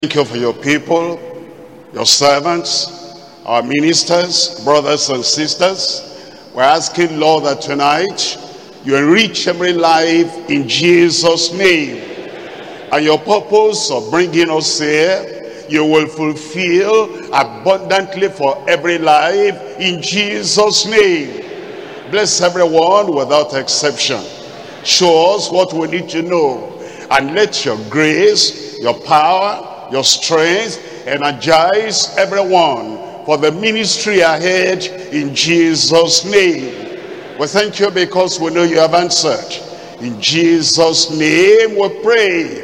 Thank you for your people, your servants, our ministers, brothers and sisters. We're asking, Lord, that tonight you enrich every life in Jesus' name. And your purpose of bringing us here, you will fulfill abundantly for every life in Jesus' name. Bless everyone without exception. Show us what we need to know. And let your grace, your power, your strength energize everyone for the ministry ahead in Jesus' name. We thank you because we know you have answered. In Jesus' name we pray.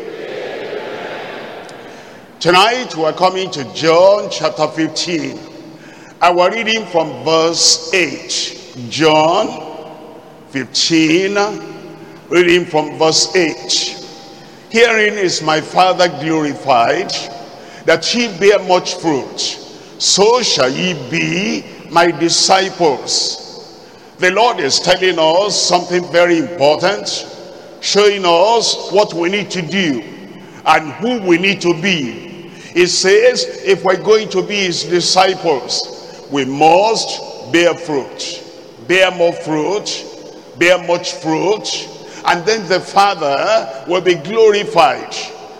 Tonight we're coming to John chapter 15. And we're reading from verse 8. John 15, reading from verse 8. Herein is my Father glorified, that ye bear much fruit, so shall ye be my disciples. The Lord is telling us something very important, showing us what we need to do and who we need to be. He says, if we're going to be his disciples, we must bear fruit, bear more fruit, bear much fruit, and then the Father will be glorified.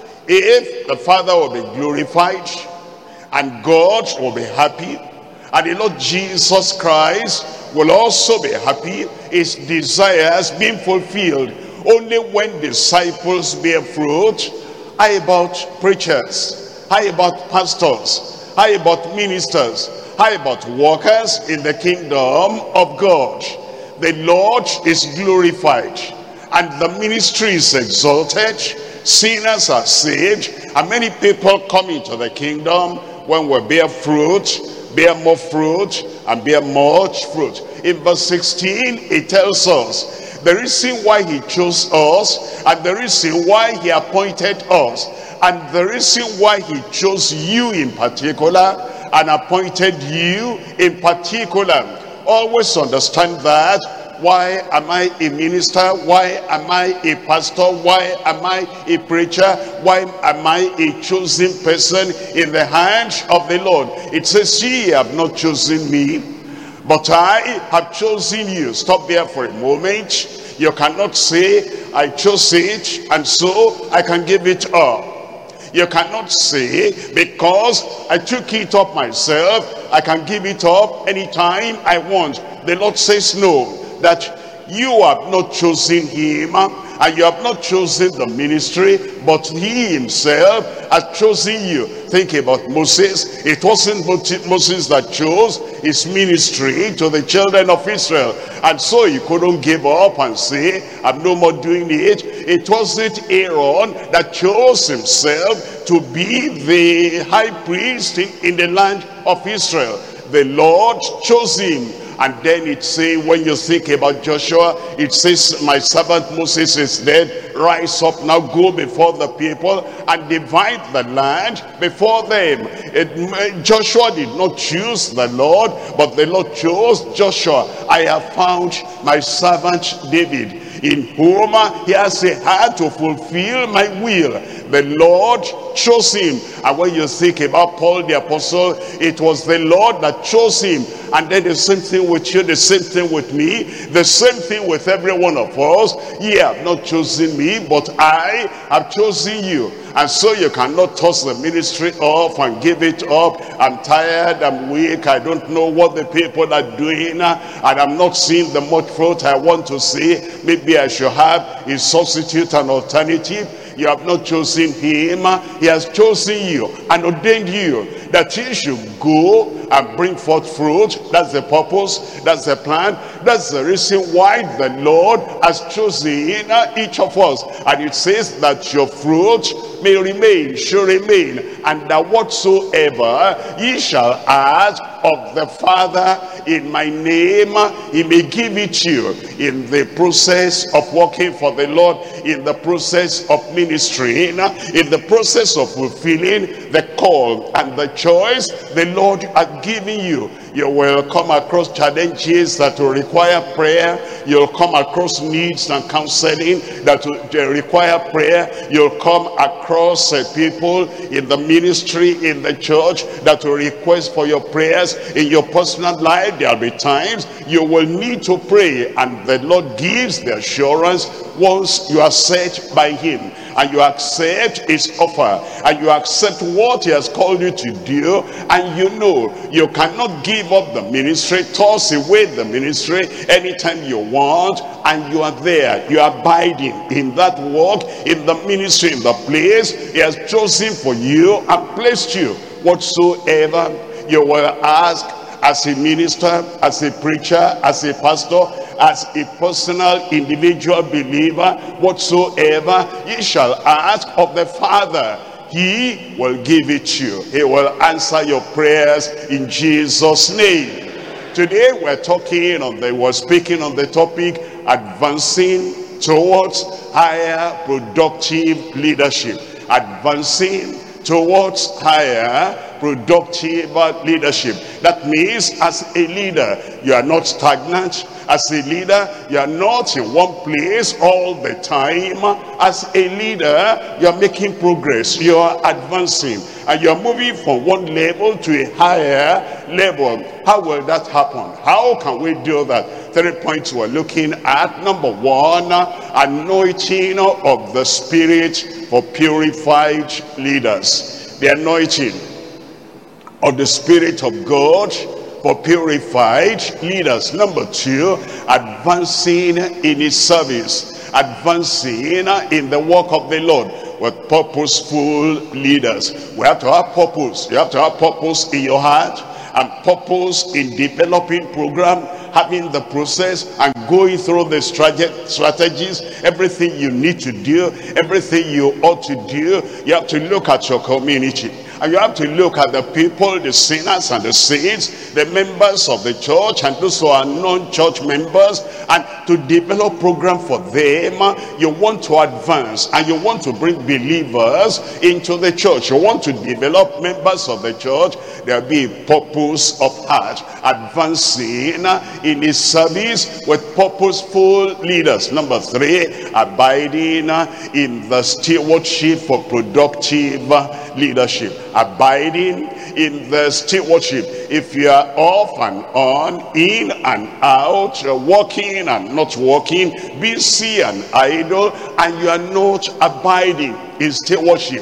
If the Father will be glorified, and God will be happy, and the Lord Jesus Christ will also be happy, his desires being fulfilled. Only when disciples bear fruit. How about preachers? How about pastors? How about ministers? How about workers in the kingdom of God? The Lord is glorified, and the ministry is exalted, sinners are saved, and many people come into the kingdom when we bear fruit, bear more fruit, and bear much fruit. In verse 16, it tells us the reason why he chose us, and the reason why he appointed us, and the reason why he chose you in particular, and appointed you in particular. Always understand that. Why am I a minister? Why am I a pastor? Why am I a preacher? Why am I a chosen person in the hand of the Lord? It says, ye have not chosen me, but I have chosen you. Stop there for a moment. You cannot say, I chose it, and so I can give it up. You cannot say, because I took it up myself, I can give it up anytime I want. The Lord says no. That you have not chosen him, and you have not chosen the ministry, but he himself has chosen you. Think about Moses. It wasn't Moses that chose his ministry to the children of Israel, and so he couldn't give up and say, I'm no more doing it. It wasn't Aaron that chose himself to be the high priest in the land of Israel. The Lord chose him. And then it says, when you think about Joshua, it says, my servant Moses is dead. Rise up now, go before the people and divide the land before them. Joshua did not choose the Lord, but the Lord chose Joshua. I have found my servant David, in whom he has a heart to fulfill my will. The Lord chose him. And when you think about Paul the apostle, it was the Lord that chose him. And then the same thing with you, the same thing with me, the same thing with every one of us. Ye have not chosen me, but I have chosen you. And so you cannot toss the ministry off and give it up. I'm tired, I'm weak, I don't know what the people are doing, and I'm not seeing the much fruit I want to see. Maybe I should have a substitute, an alternative. You have not chosen him. He has chosen you and ordained you that he should go and bring forth fruit. That's the purpose, that's the plan, that's the reason why the Lord has chosen each of us. And it says that your fruit may remain, should remain, and that whatsoever ye shall ask of the Father in my name, he may give it to you in the process of working for the Lord, in the process of ministering, in the process of fulfilling the call and the choice the Lord has given you. You will come across challenges that will require prayer. You'll come across needs and counseling that will require prayer. You'll come across people in the ministry, in the church, that will request for your prayers. In your personal life, there'll be times you will need to pray, and the Lord gives the assurance once you are set by him and you accept his offer and you accept what he has called you to do, and you know you cannot give up the ministry, toss away the ministry anytime you want, and you are there, you are abiding in that work, in the ministry, in the place he has chosen for you and placed you. Whatsoever you will ask as a minister, as a preacher, as a pastor, as a personal individual believer, whatsoever ye shall ask of the Father, he will give it to you. He will answer your prayers in Jesus' name. Today we're speaking on the topic advancing towards higher productive leadership. Advancing towards higher productive leadership. That means as a leader, you are not stagnant. As a leader, you are not in one place all the time. As a leader, you are making progress, you are advancing, and you are moving from one level to a higher level. How will that happen? How can we do that? 3 points we're looking at. Number one, anointing of the Spirit for purified leaders. The anointing of the Spirit of God for purified leaders. Number two, advancing in his service, advancing in the work of the Lord with purposeful leaders. We have to have purpose. You have to have purpose in your heart and purpose in developing program, having the process and going through the strategies, everything you need to do, everything you ought to do. You have to look at your community. And you have to look at the people, the sinners and the saints, the members of the church and those who are non-church members, and to develop program for them. You want to advance and you want to bring believers into the church. You want to develop members of the church. There will be a purpose of heart, advancing in his service with purposeful leaders. Number three, abiding in the stewardship for productive leadership. Abiding in the stewardship. If you are off and on, in and out, walking and not walking, busy and idle, and you are not abiding in stewardship,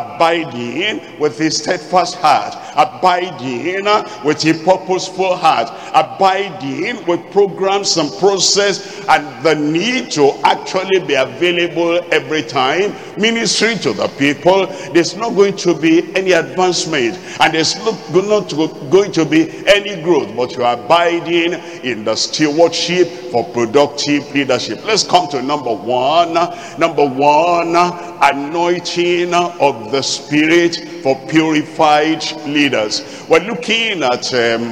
abiding with a steadfast heart, abiding with a purposeful heart, abiding with programs and process and the need to actually be available every time, ministering to the people, there's not going to be any advancement and there's not going to be any growth, but you are abiding in the stewardship for productive leadership. Let's come to number one. Number one, anointing of the Spirit for purified leaders. We're looking at 2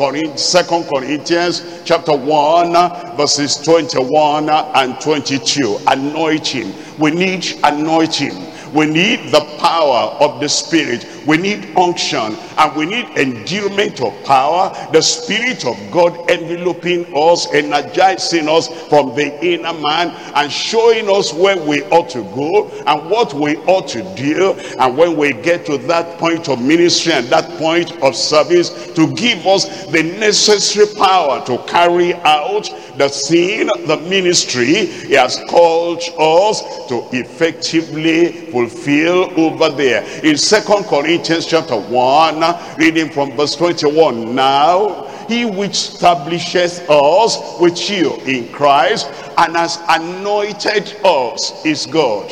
Corinthians chapter 1 verses 21 and 22. Anointing. We need anointing. We need the power of the Spirit. We need unction and we need endowment of power. The Spirit of God enveloping us, energizing us from the inner man and showing us where we ought to go and what we ought to do. And when we get to that point of ministry and that point of service, to give us the necessary power to carry out the scene, the ministry he has called us to effectively fulfill over there. In 2 Corinthians chapter 1, reading from verse 21, now he which establisheth us with you in Christ and has anointed us is God.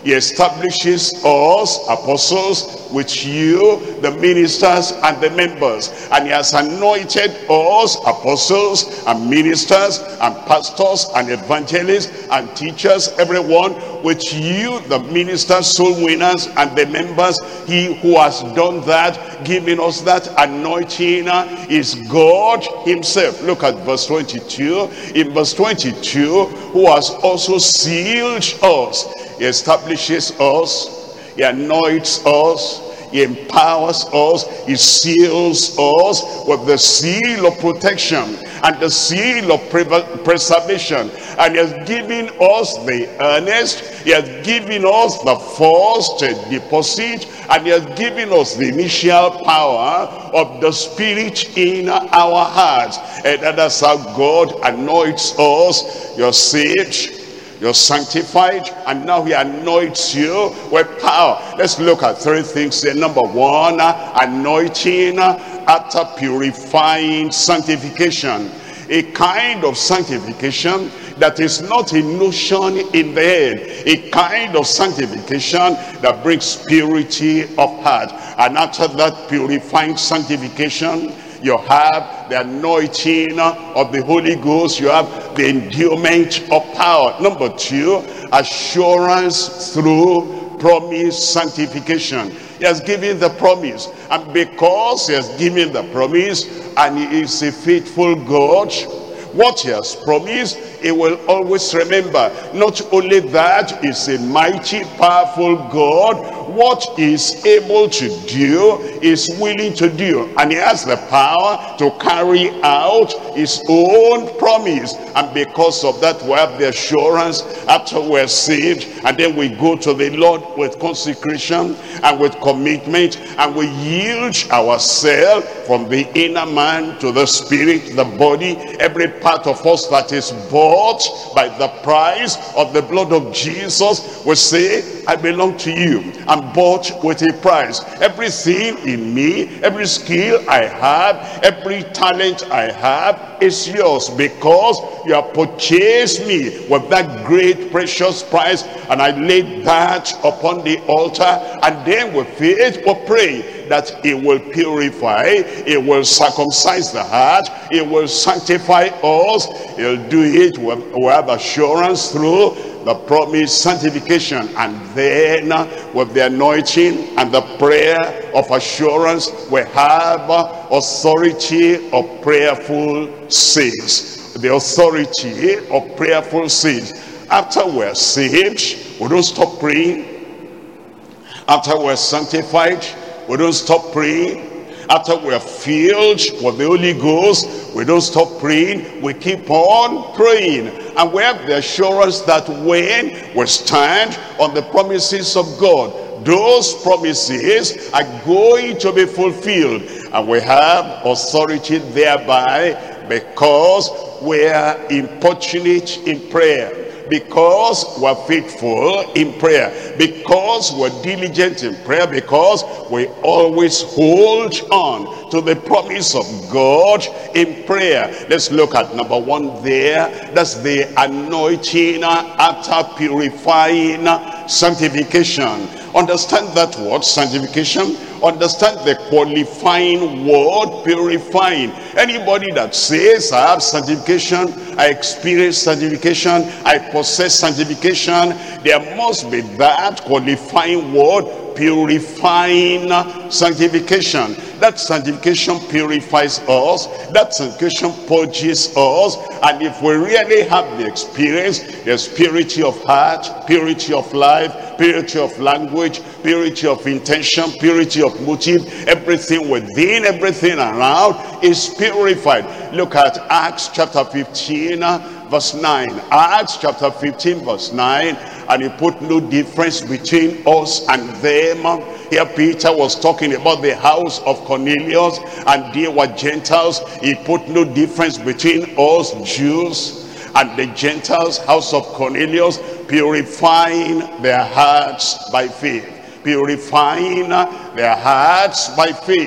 He establishes us, apostles, with you, the ministers and the members. And he has anointed us, apostles and ministers and pastors and evangelists and teachers, everyone, with you, the ministers, soul winners and the members. He who has done that, giving us that anointing, is God himself. Look at verse 22. In verse 22, who has also sealed us. He establishes us, he anoints us, he empowers us, he seals us with the seal of protection and the seal of preservation. And he has given us the earnest, he has given us the first deposit, and he has given us the initial power of the Spirit in our hearts. And that's how God anoints us. You're saved, you're sanctified, and now he anoints you with power. Let's look at three things here. Number one, anointing after purifying sanctification. A kind of sanctification that is not a notion in the head. A kind of sanctification that brings purity of heart. And after that purifying sanctification, you have the anointing of the Holy Ghost. You have the endowment of power. Number two, assurance through promise sanctification. He has given the promise. And because he has given the promise, and he is a faithful God, what he has promised, he will always remember. Not only that, he's a mighty, powerful God. What he's able to do, is willing to do. And he has the power to carry out his own promise. And because of that, we have the assurance after we're saved. And then we go to the Lord with consecration and with commitment. And we yield ourselves from the inner man to the spirit, the body, every part of us that is bought by the price of the blood of Jesus. We say, I belong to you. I'm bought with a price. Everything in me, every skill I have, every talent I have is yours, because you have purchased me with that great precious price. And I laid that upon the altar. And then with faith we pray that it will purify, it will circumcise the heart, it will sanctify us. He'll do it with assurance through the promised sanctification. And then with the anointing and the prayer of assurance, we have authority of prayerful saints. The authority of prayerful saints. After we're saved, we don't stop praying. After we're sanctified, we don't stop praying. After we're filled with the Holy Ghost, we don't stop praying. We keep on praying. And we have the assurance that when we stand on the promises of God, those promises are going to be fulfilled. And we have authority thereby, because we are importunate in prayer, because we're faithful in prayer, because we're diligent in prayer, because we always hold on to the promise of God in prayer. Let's look at number one there. That's the anointing after purifying sanctification. Understand that word, sanctification. Understand the qualifying word, purifying. Anybody that says, I have sanctification, I experience sanctification, I possess sanctification, there must be that qualifying word, purifying sanctification. That sanctification purifies us. That sanctification purges us. And if we really have the experience, there's purity of heart, purity of life, purity of language, purity of intention, purity of motive. Everything within, everything around is purified. Look at Acts chapter 15 verse 9. Acts chapter 15 verse 9. And he put no difference between us and them. Here Peter was talking about the house of Cornelius, and they were Gentiles. He put no difference between us Jews and the Gentiles, house of Cornelius, purifying their hearts by faith. Purifying their hearts by faith.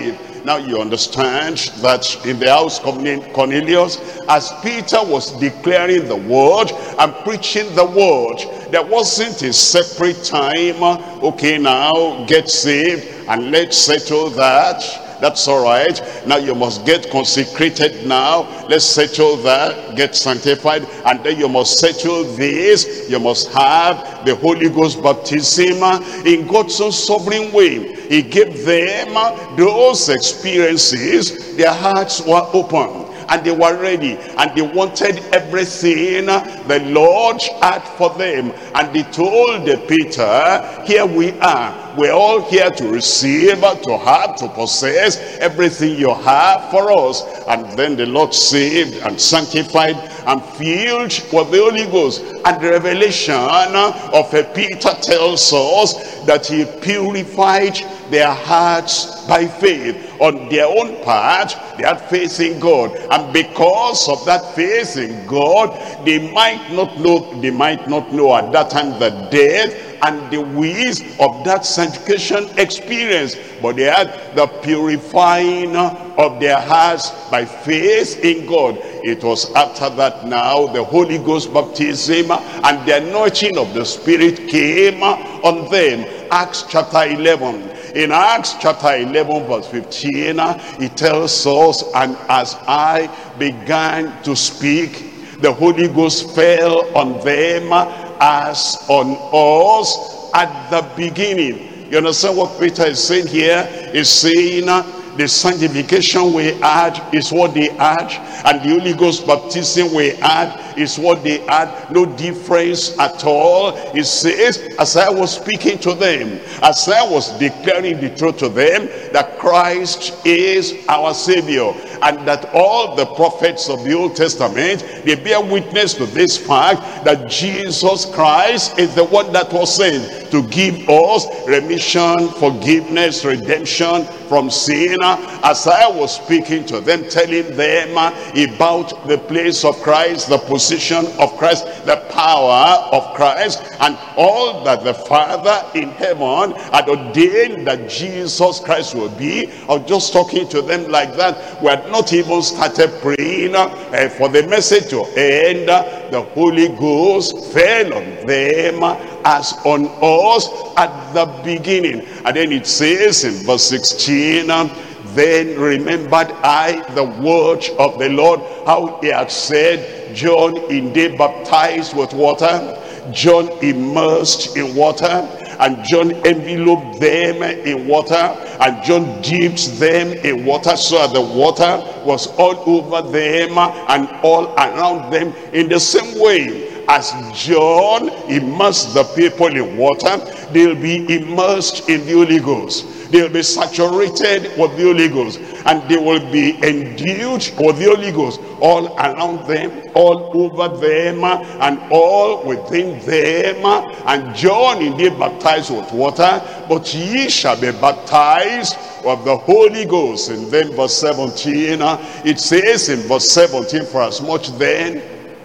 Now you understand that in the house of Cornelius, as Peter was declaring the word and preaching the word, there wasn't a separate time, okay, now get saved and let's settle that. That's all right. Now you must get consecrated now. Let's settle that. Get sanctified. And then you must settle this. You must have the Holy Ghost baptism in God's own sovereign way. He gave them those experiences. Their hearts were open. And they were ready, and they wanted everything the Lord had for them. And they told Peter, here we are. We're all here to receive, to have, to possess everything you have for us. And then the Lord saved and sanctified and filled with the Holy Ghost. And the revelation of Peter tells us that he purified their hearts by faith. On their own part, they had faith in God, and because of that faith in God, they might not know at that time the depth and the width of that sanctification experience, but they had the purifying of their hearts by faith in God. It was after that now the Holy Ghost baptism and the anointing of the Spirit came on them. Acts chapter 11. In Acts chapter 11 verse 15, it tells us, and as I began to speak, the Holy Ghost fell on them as on us at the beginning. You understand what Peter is saying here? He's saying the sanctification we had is what they had, and the Holy Ghost baptism we had is what they had. No difference at all. It says, as I was speaking to them, as I was declaring the truth to them, that Christ is our Savior, and that all the prophets of the Old Testament, they bear witness to this fact, that Jesus Christ is the one that was sent to give us remission, forgiveness, redemption from sin. As I was speaking to them, telling them about the place of Christ, the position of Christ, the power of Christ, and all that the Father in heaven had ordained that Jesus Christ will be. I was just talking to them like that. We had not even started praying for the message to end. The Holy Ghost fell on them as on us at the beginning. And then it says in verse 16, then remembered I the word of the Lord, how he had said, John indeed baptized with water, John immersed in water, and John enveloped them in water, and John dipped them in water, so that the water was all over them and all around them. In the same way as John immersed the people in water, they'll be immersed in the Holy Ghost. They'll be saturated with the Holy Ghost, and they will be endued with the Holy Ghost all around them, all over them, and all within them. And John indeed baptized with water, but ye shall be baptized with the Holy Ghost. And then verse 17, it says in verse 17, for as much then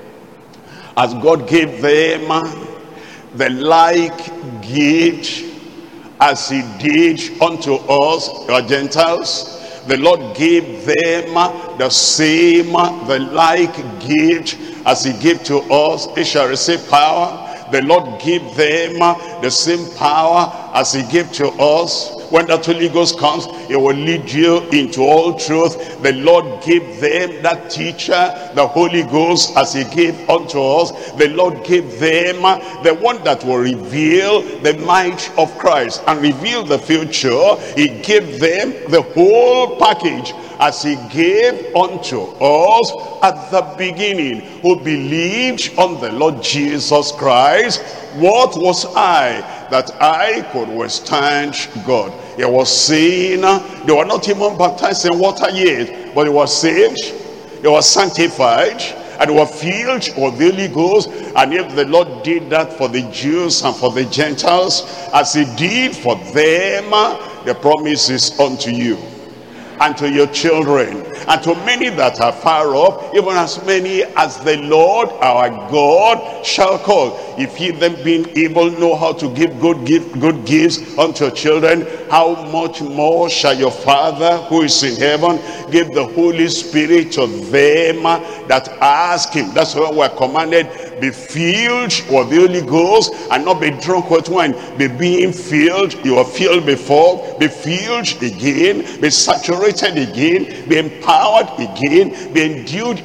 as God gave them the like gift as he did unto us, our Gentiles, the Lord gave them the same, the like gift as he gave to us. They shall receive power. The Lord gave them the same power as he gave to us. When the Holy Ghost comes, it will lead you into all truth. The Lord gave them that teacher, the Holy Ghost, as he gave unto us. The Lord gave them the one that will reveal the might of Christ and reveal the future. He gave them the whole package as he gave unto us at the beginning, who believed on the Lord Jesus Christ. What was I that I could withstand God? He was saying they were not even baptized in water yet, but they were saved, they were sanctified, and they were filled with the Holy Ghost. And if the Lord did that for the Jews and for the Gentiles, as he did for them, the promise is unto you and to your children, and to many that are far off, even as many as the Lord our God shall call. If ye then being able know how to give good gifts unto your children, how much more shall your Father who is in heaven give the Holy Spirit to them that ask him? That's why we're commanded, be filled with the Holy Ghost and not be drunk with wine. Be being filled. You were filled before. Be filled again. Be saturated again. Be empowered again. Be endued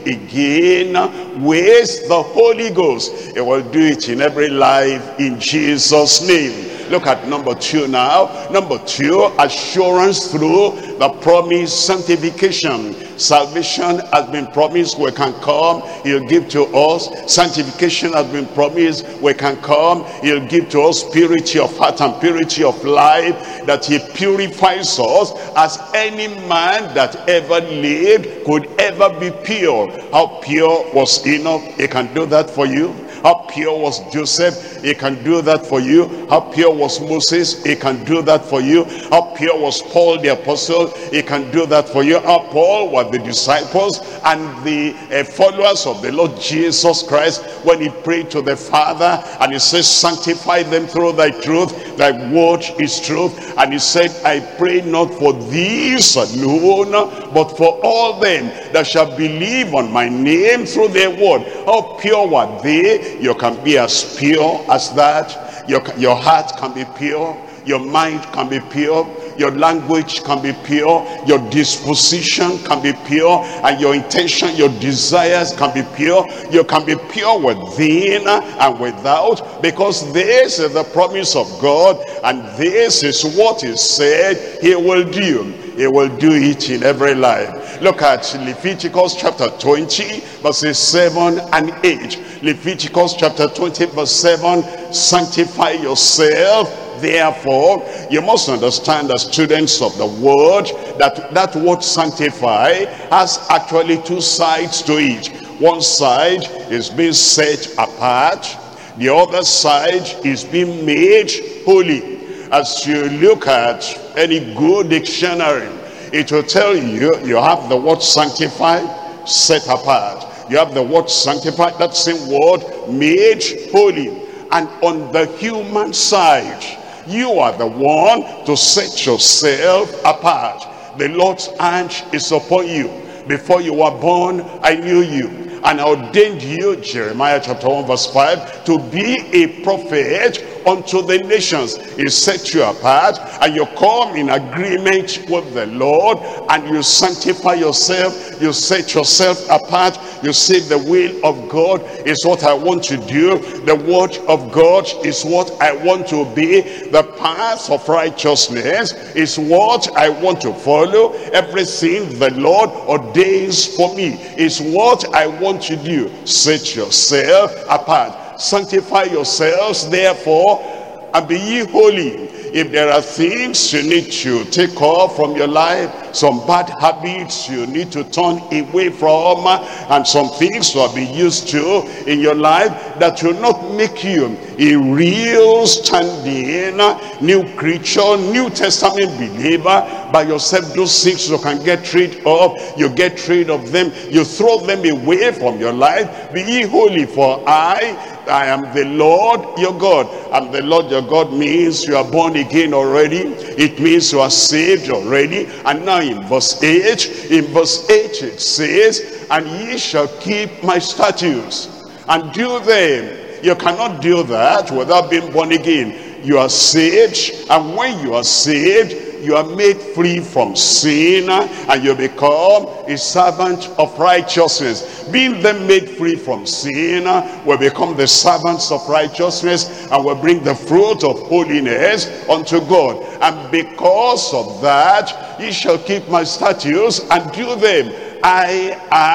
again with the Holy Ghost. It will do it in every life in Jesus' name. Look at number 2 now. Number 2, assurance through the promised sanctification. Salvation has been promised, we can come, he'll give to us. Sanctification has been promised, we can come, he'll give to us purity of heart and purity of life, that he purifies us as any man that ever lived could ever be pure. How pure was Enoch? He can do that for you. How pure was Joseph? He can do that for you. How pure was Moses? He can do that for you. How pure was Paul the apostle? He can do that for you. How Paul were the disciples and the followers of the Lord Jesus Christ when he prayed to the Father and he says, sanctify them through thy truth. Thy word is truth. And he said, I pray not for these alone, but for all them that shall believe on my name through their word. How pure were they? You can be as pure as that. Your heart can be pure. Your mind can be pure. Your language can be pure. Your disposition can be pure. And your intention, your desires can be pure. You can be pure within and without, because this is the promise of God, and this is what he said he will do. He will do it in every life. Look at Leviticus chapter 20, verses 7 and 8. Leviticus chapter 20, verse 7, sanctify yourself. Therefore, you must understand as students of the word that word sanctify has actually 2 sides to it. One side is being set apart. The other side is being made holy. As you look at any good dictionary, it will tell you, you have the word sanctify, set apart. You have the word sanctify, that same word, made holy. And on the human side, you are the one to set yourself apart. The Lord's hand is upon you. Before you were born, I knew you, and I ordained you, Jeremiah chapter 1 verse 5, to be a prophet unto the nations. He set you apart, and you come in agreement with the Lord, and you sanctify yourself. You set yourself apart. You say, the will of God is what I want to do. The word of God is what I want to be. The path of righteousness is what I want to follow. Everything the Lord ordains for me is what I want to do. Set yourself apart. Sanctify yourselves therefore, and be ye holy. If there are things you need to take off from your life, some bad habits you need to turn away from, and some things to be used to in your life that will not make you a real standing new creature, New Testament believer by yourself, those things you can get rid of, you get rid of them, you throw them away from your life. Be ye holy, for I am the Lord your God. And the Lord your God means you are born again already. It means you are saved already. And now in verse 8 it says, and ye shall keep my statutes and do them. You cannot do that without being born again. You are saved, and when you are saved, you are made free from sin, and you become a servant of righteousness. Being then made free from sin, we become the servants of righteousness, and we bring the fruit of holiness unto God. And because of that, ye shall keep my statutes and do them. I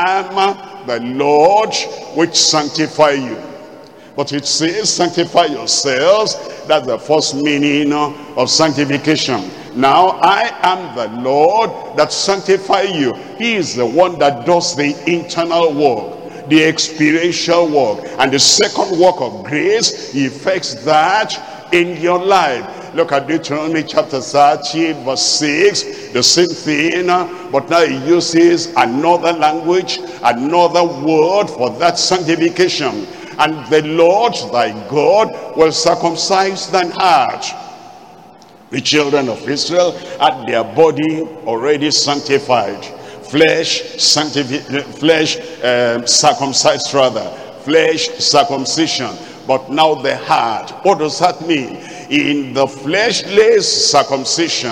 am the Lord which sanctify you. But it says, sanctify yourselves. That's the first meaning of sanctification. Now I am the Lord that sanctify you. He is the one that does the internal work, the experiential work. And the second work of grace, he effects that in your life. Look at Deuteronomy chapter 30 verse 6, the same thing, but now he uses another language, another word for that sanctification. And the Lord thy God will circumcise thine heart. The children of Israel had their body already sanctified, flesh circumcised rather, flesh circumcision. But now the heart, what does that mean? In the fleshly circumcision,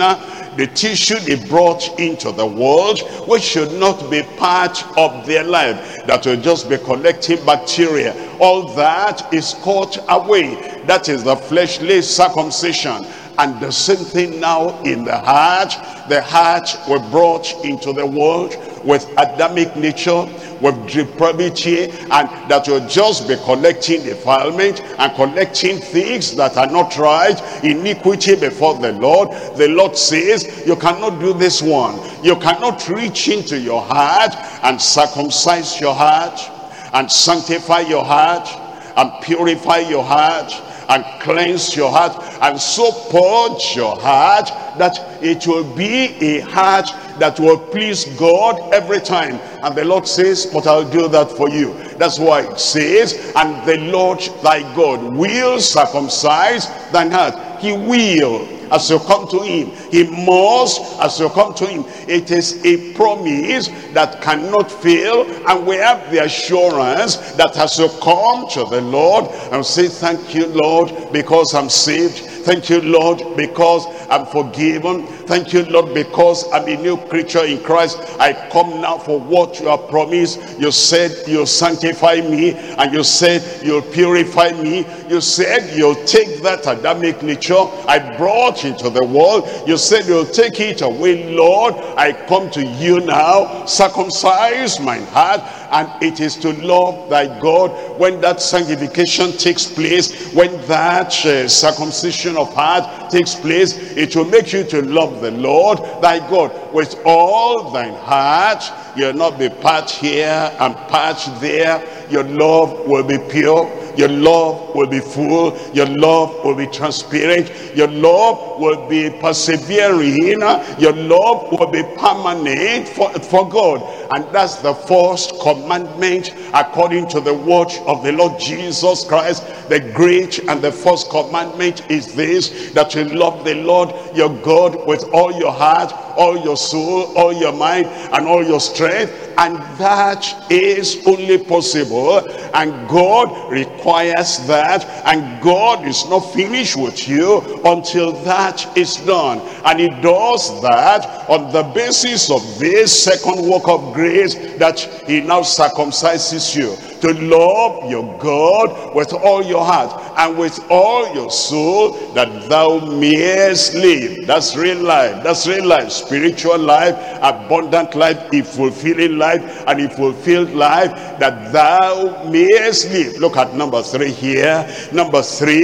the tissue they brought into the world, which should not be part of their life, that will just be collecting bacteria, all that is cut away. That is the fleshly circumcision. And the same thing now in the heart. The heart were brought into the world with Adamic nature, with depravity, and that will just be collecting defilement and collecting things that are not right, iniquity before the Lord. The Lord says, you cannot do this one. You cannot reach into your heart and circumcise your heart and sanctify your heart and purify your heart and cleanse your heart and so purge your heart that it will be a heart that will please God every time. And the Lord says, but I'll do that for you. That's why it says, and the Lord thy God will circumcise thine heart. He will, as you come to him. He must, as you come to him. It is a promise that cannot fail, and we have the assurance that as you come to the Lord and say, thank you, Lord, because I'm saved. Thank you, Lord, because I'm forgiven. Thank you, Lord, because I'm a new creature in Christ. I come now for what you have promised. You said you'll sanctify me, and you said you'll purify me. You said you'll take that Adamic nature I brought into the world. You said you'll take it away, Lord. I come to you now. Circumcise my heart. And it is to love thy God. When that sanctification takes place, when that circumcision of heart takes place, it will make you to love the Lord thy God with all thine heart. You'll not be part here and part there. Your love will be pure. Your love will be full. Your love will be transparent. Your love will be persevering. Your love will be permanent for God. And that's the first commandment according to the word of the Lord Jesus Christ. The great and the first commandment is this, that you love the Lord your God with all your heart, all your soul, all your mind, and all your strength. And that is only possible, and God requires that, and God is not finished with you until that is done. And he does that on the basis of this second work of grace, that he now circumcises you to love your God with all your heart and with all your soul, that thou mayest live. That's real life. That's real life. Spiritual life, abundant life, a fulfilling life, and a fulfilled life, that thou mayest live. Look at number 3 here. Number 3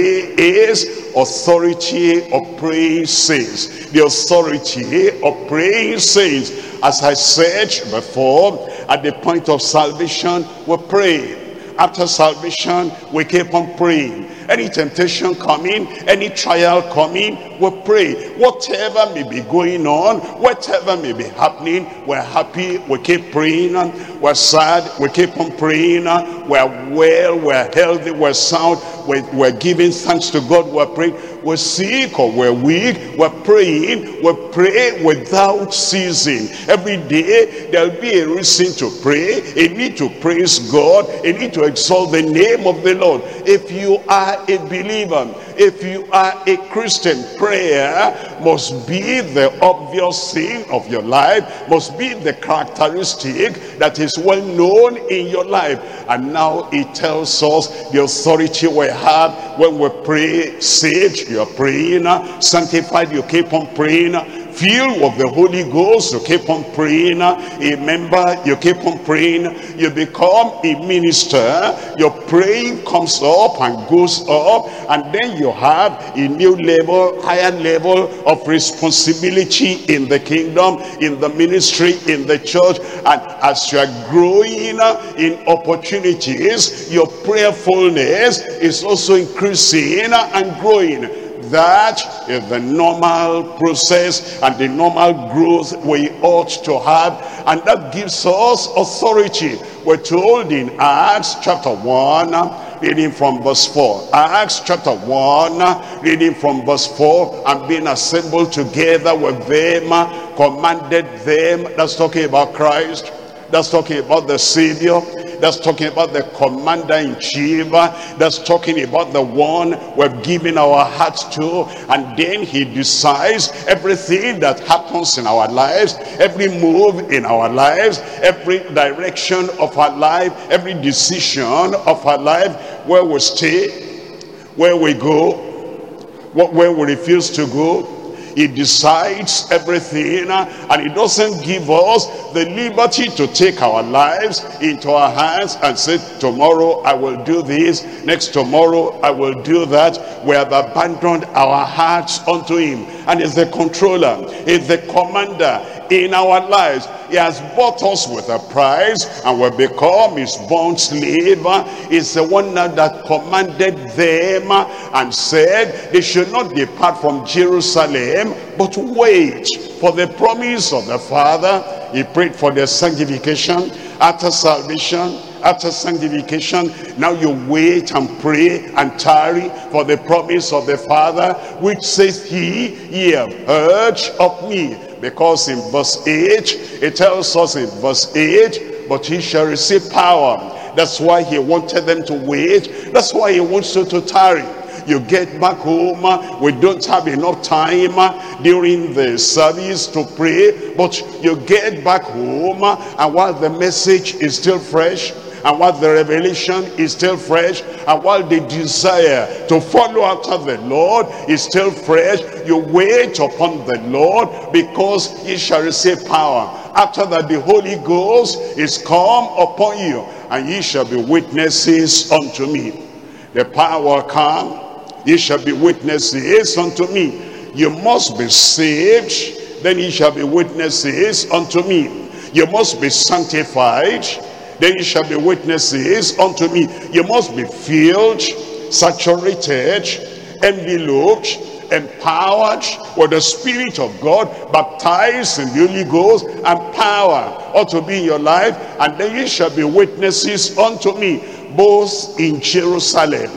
is authority of praying saints. The authority of praying saints. As I said before, at the point of salvation, we pray. After salvation, we keep on praying. Any temptation coming, any trial coming, we pray. Whatever may be going on, whatever may be happening, we're happy, we keep praying. We're sad, we keep on praying. We're well, we're healthy, we're sound, we're giving thanks to God, we're praying. We're sick or we're weak, we're praying. We pray without ceasing. Every day there'll be a reason to pray, a need to praise God, a need to exalt the name of the Lord. If you are a believer, if you are a Christian, prayer must be the obvious thing of your life, must be the characteristic that is well known in your life. And now it tells us the authority we have when we pray. Saved, you are praying. Sanctified, you keep on praying. Filled with the Holy Ghost, you keep on praying. A member, you keep on praying. You become a minister. Your praying comes up and goes up, and then you have a new level, higher level of responsibility in the kingdom, in the ministry, in the church. And as you are growing in opportunities, your prayerfulness is also increasing and growing. That is the normal process and the normal growth we ought to have, and that gives us authority. We're told in Acts chapter 1, reading from verse 4. Acts chapter 1, reading from verse 4. And being assembled together with them, commanded them. That's talking about Christ. That's talking about the Savior. That's talking about the commander-in-chief. That's talking about the one we're giving our hearts to. And then he decides everything that happens in our lives, every move in our lives, every direction of our life, every decision of our life, where we stay, where we go, where we refuse to go. He decides everything, and he doesn't give us the liberty to take our lives into our hands and say, tomorrow I will do this, next tomorrow I will do that. We have abandoned our hearts unto him, and he's the controller, he's the commander in our lives. He has bought us with a price, and we become his bond slave. He's the one that commanded them and said they should not depart from Jerusalem, but wait for the promise of the Father. He prayed for their sanctification after salvation, after sanctification. Now you wait and pray and tarry for the promise of the Father, which says ye have heard of me. Because in verse 8, it tells us in verse 8, but he shall receive power. That's why he wanted them to wait. That's why he wants you to tarry. You get back home, we don't have enough time during the service to pray, but you get back home, and while the message is still fresh, and while the revelation is still fresh, and while the desire to follow after the Lord is still fresh, you wait upon the Lord, because ye shall receive power. After that, the Holy Ghost is come upon you, and ye shall be witnesses unto me. The power will come. Ye shall be witnesses unto me. You must be saved, then ye shall be witnesses unto me. You must be sanctified, then you shall be witnesses unto me. You must be filled, saturated, enveloped, empowered with the Spirit of God, baptized in the Holy Ghost, and power ought to be in your life. And then you shall be witnesses unto me, both in Jerusalem,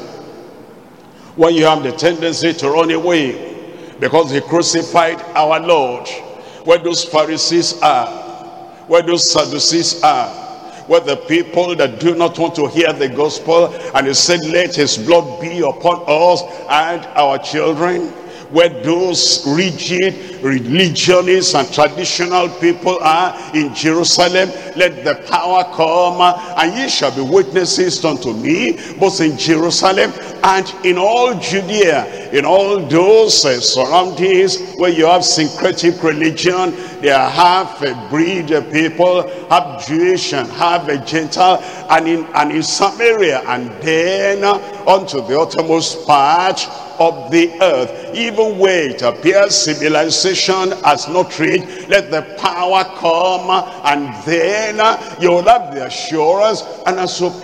when you have the tendency to run away because they crucified our Lord, where those Pharisees are, where those Sadducees are, where the people that do not want to hear the gospel, and he said, let his blood be upon us and our children. Where those rigid religionists and traditional people are in Jerusalem, let the power come, and ye shall be witnesses unto me, both in Jerusalem and in all Judea, in all those surroundings where you have syncretic religion. They are half a breed of people, half Jewish and half a Gentile, and in Samaria, and then unto the uttermost part of the earth, even where it appears civilization has not reached, let the power come, and then you'll have the assurance. And as you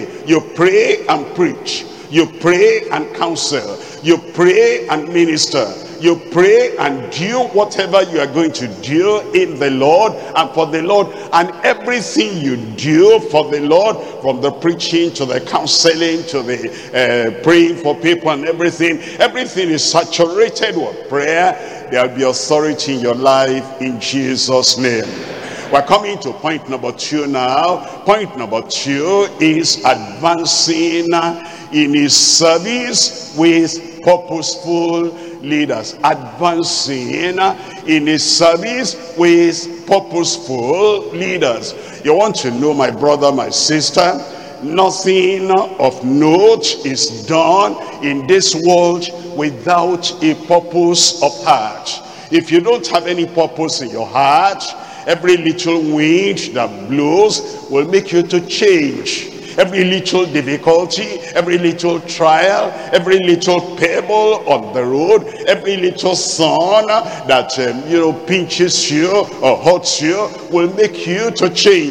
pray and preach, you pray and counsel, you pray and minister, you pray and do whatever you are going to do in the Lord and for the Lord. And everything you do for the Lord, from the preaching to the counseling to the praying for people and everything is saturated with prayer. There will be authority in your life in Jesus' name. We're coming to point number 2 now. Point number 2 is advancing in his service with purposeful leaders. Advancing in his service with purposeful leaders. You want to know, my brother, my sister, nothing of note is done in this world without a purpose of heart. If you don't have any purpose in your heart, every little wind that blows will make you to change. Every little difficulty, every little trial, every little pebble on the road, every little sun that pinches you or hurts you will make you to change.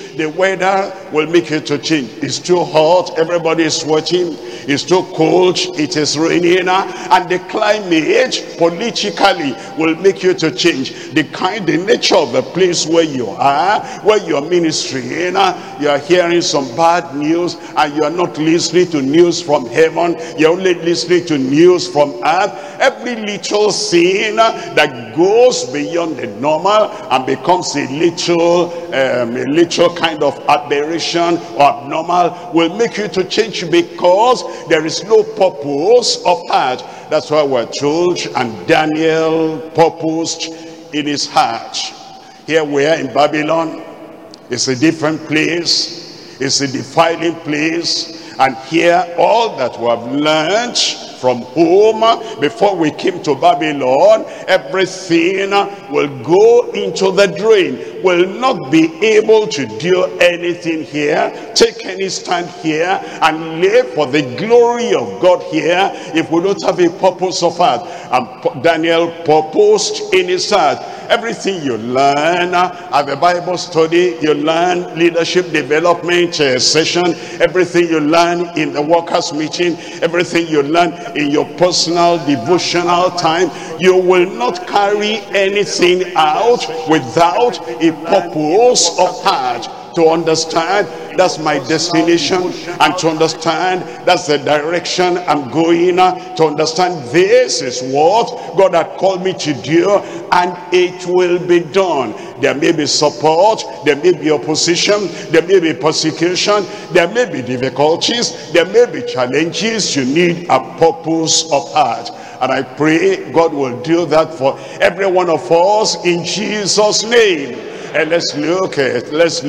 The weather will make you to change. It's too hot, everybody is sweating. It's too cold, it is raining. And the climate politically will make you to change. The nature of the place where you are, where you're ministering, you are hearing some bad news, and you are not listening to news from heaven. You're only listening to news from earth. Every little sin that goes beyond the normal and becomes a little kind of aberration or abnormal will make you to change, because there is no purpose of heart. That's why we're told, and Daniel purposed in his heart. Here we are in Babylon. It's a different place. It's a defiling place. And here all that we have learned from home before we came to Babylon, everything will go into the drain. Will not be able to do anything here, take any stand here, and live for the glory of God here if we don't have a purpose of heart. And Daniel purposed in his heart. Everything you learn at the Bible study, you learn leadership development session, everything you learn in the workers meeting, everything you learn in your personal devotional time, you will not carry anything out without a purpose of heart. To understand that's my destination, and to understand that's the direction I'm going, to understand this is what God had called me to do, and it will be done. There may be support, there may be opposition, there may be persecution, there may be difficulties, there may be challenges. You need a purpose of heart, and I pray God will do that for every one of us in Jesus' name. And let's look at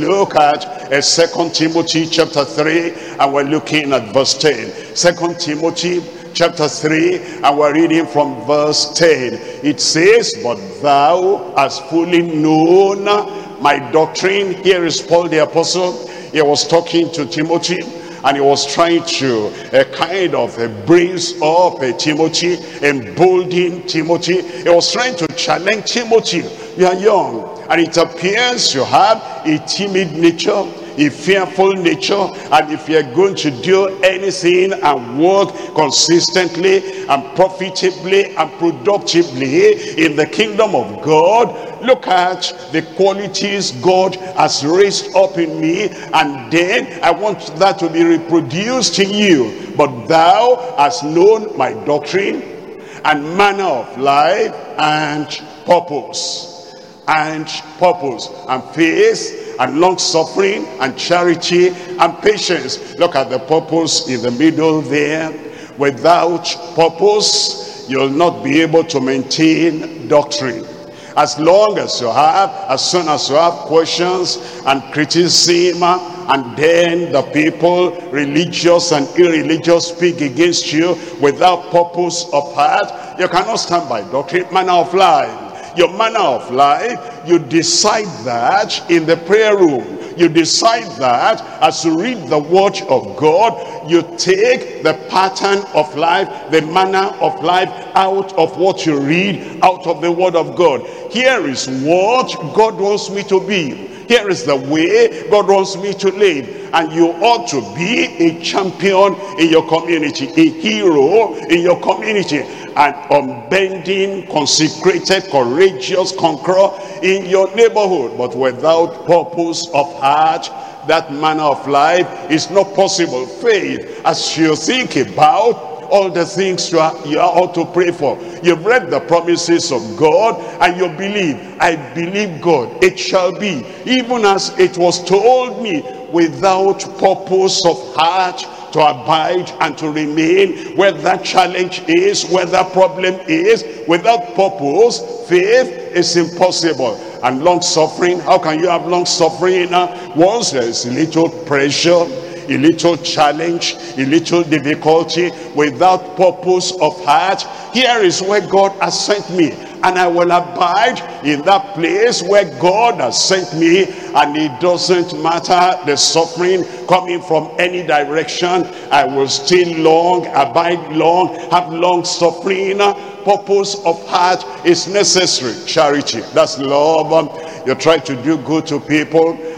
2 Timothy chapter 3, and we're looking at verse 10. 2 Timothy chapter 3, and we're reading from verse 10. It says, "But thou hast fully known my doctrine." Here is Paul the apostle. He was talking to Timothy, and he was trying to brace up Timothy, embolden Timothy. He was trying to challenge Timothy. You are young, and it appears you have a timid nature, a fearful nature, and if you're going to do anything and work consistently and profitably and productively in the kingdom of God, look at the qualities God has raised up in me, and then I want that to be reproduced in you. But thou hast known my doctrine and manner of life, and purpose, and faith, and long-suffering, and charity, and patience. Look at the purpose in the middle there. Without purpose, you'll not be able to maintain doctrine. As soon as you have questions and criticism, and then the people, religious and irreligious, speak against you without purpose of heart, you cannot stand by doctrine. Manner of life. Your manner of life, you decide that in the prayer room. You decide that as you read the word of God. You take the pattern of life, the manner of life, out of what you read, out of the word of God. Here is what God wants me to be. Here is the way God wants me to live. And you ought to be a champion in your community, a hero in your community, an unbending, consecrated, courageous conqueror in your neighborhood. But without purpose of heart, that manner of life is not possible. Faith, as you think about all the things you ought to pray for, you've read the promises of God, and you believe, I believe God, it shall be even as it was told me. Without purpose of heart to abide and to remain where that challenge is, where that problem is, without purpose, faith is impossible. And long suffering, how can you have long suffering once there is a little pressure, a little challenge, a little difficulty? Without purpose of heart, here is where God has sent me, and I will abide in that place where God has sent me. And it doesn't matter the suffering coming from any direction, I will stay long, abide long, have long suffering. Purpose of heart is necessary. Charity, that's love. You try to do good to people,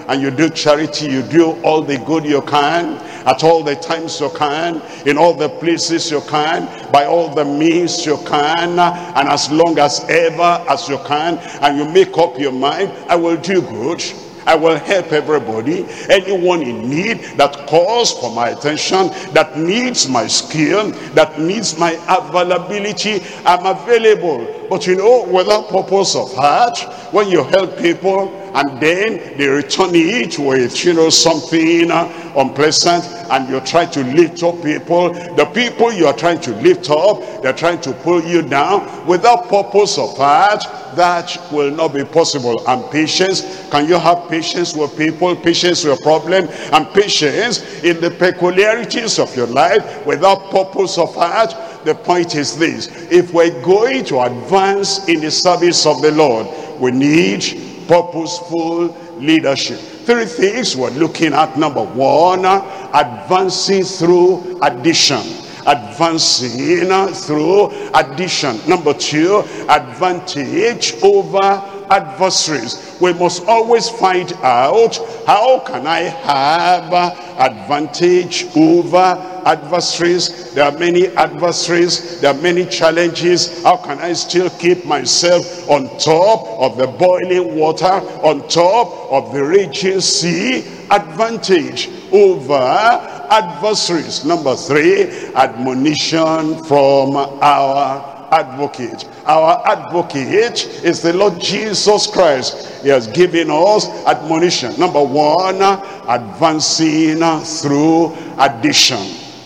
and you do charity, you do all the good you can, at all the times you can, in all the places you can, by all the means you can, and as long as ever as you can, and you make up your mind, I will do good, I will help everybody, anyone in need that calls for my attention, that needs my skill, that needs my availability, I'm available. But you know, without purpose of heart, when you help people and then they return it with, you know, something unpleasant, and you try to lift up people, the people you are trying to lift up, they're trying to pull you down. Without purpose of heart, that will not be possible. And patience, can you have patience with people, patience with your problem, and patience in the peculiarities of your life without purpose of heart? The point is this: if we're going to advance in the service of the Lord, we need purposeful leadership. Three things we're looking at. Number one, advancing through addition. Advancing through addition. Number two, advantage over adversaries. We must always find out, how can I have advantage over adversaries? There are many adversaries, there are many challenges. How can I still keep myself on top of the boiling water, on top of the raging sea? Advantage over adversaries. Number three, admonition from our advocate. Our advocate is the Lord Jesus Christ. He has given us admonition. Number one, advancing through addition.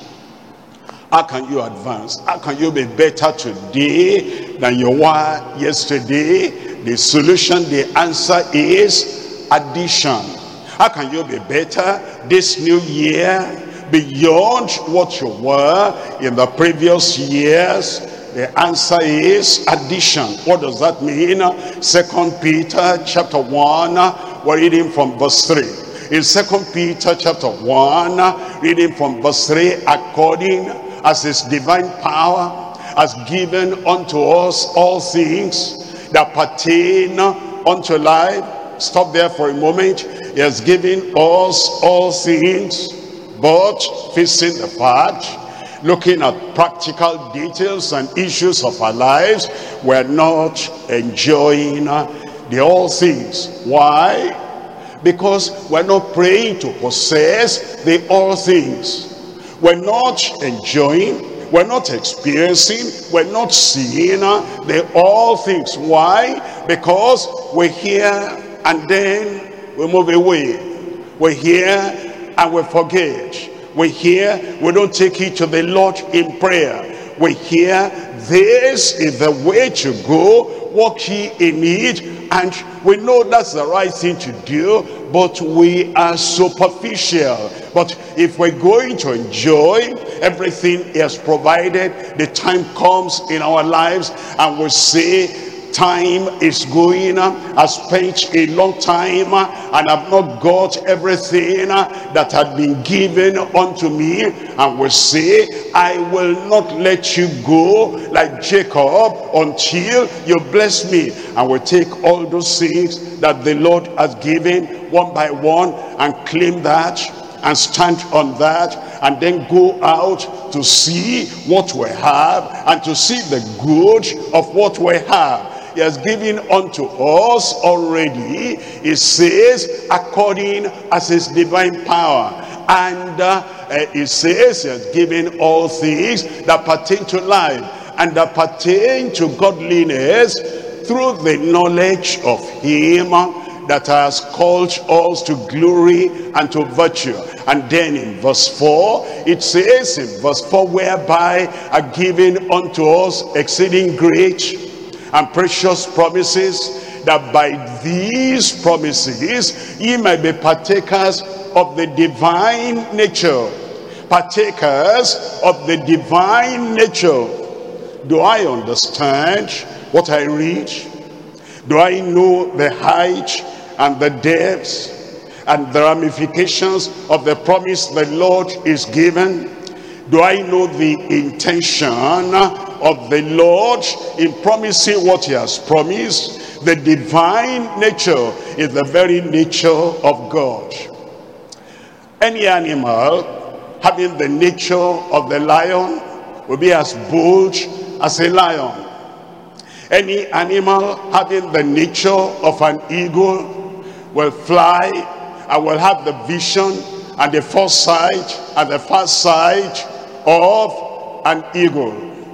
How can you advance? How can you be better today than you were yesterday? The solution, the answer is addition. How can you be better this new year beyond what you were in the previous years? The answer is addition. What does that mean? 2 Peter chapter 1, we're reading from verse 3. In 2 Peter chapter 1, reading from verse 3, according as his divine power has given unto us all things that pertain unto life. Stop there for a moment. He has given us all things, but facing the fact, looking at practical details and issues of our lives, we're not enjoying the all things. Why? Because we're not praying to possess the all things. We're not enjoying, we're not experiencing, we're not seeing the all things. Why? Because we're here and then we move away. We're here and we forget. We're here, we don't take it to the Lord in prayer. We're here, this is the way to go, walk ye in it, and we know that's the right thing to do, but we are superficial. But if we're going to enjoy everything he has provided, the time comes in our lives and we say, time is going, I've spent a long time and I've not got everything that had been given unto me, and we say, I will not let you go like Jacob until you bless me. And we take all those things that the Lord has given one by one and claim that and stand on that, and then go out to see what we have and to see the good of what we have. He has given unto us already, it says, according as his divine power. And it says he has given all things that pertain to life and that pertain to godliness through the knowledge of him that has called us to glory and to virtue. And then in verse 4, it says in verse 4, whereby are given unto us exceeding great and precious promises, that by these promises ye might be partakers of the divine nature. Partakers of the divine nature. Do I understand what I read? Do I know the height and the depths and the ramifications of the promise the Lord is given? Do I know the intention of the Lord in promising what he has promised? The divine nature is the very nature of God. Any animal having the nature of the lion will be as bold as a lion. Any animal having the nature of an eagle will fly and will have the vision and the foresight and the far sight of an eagle.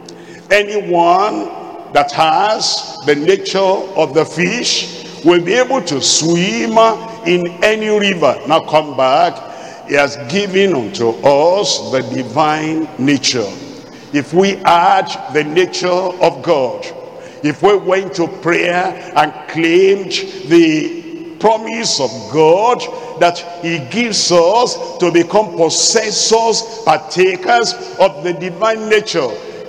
Anyone that has the nature of the fish will be able to swim in any river. Now come back. He has given unto us the divine nature. If we add the nature of God, if we went to prayer and claimed the promise of God that he gives us to become possessors, partakers of the divine nature,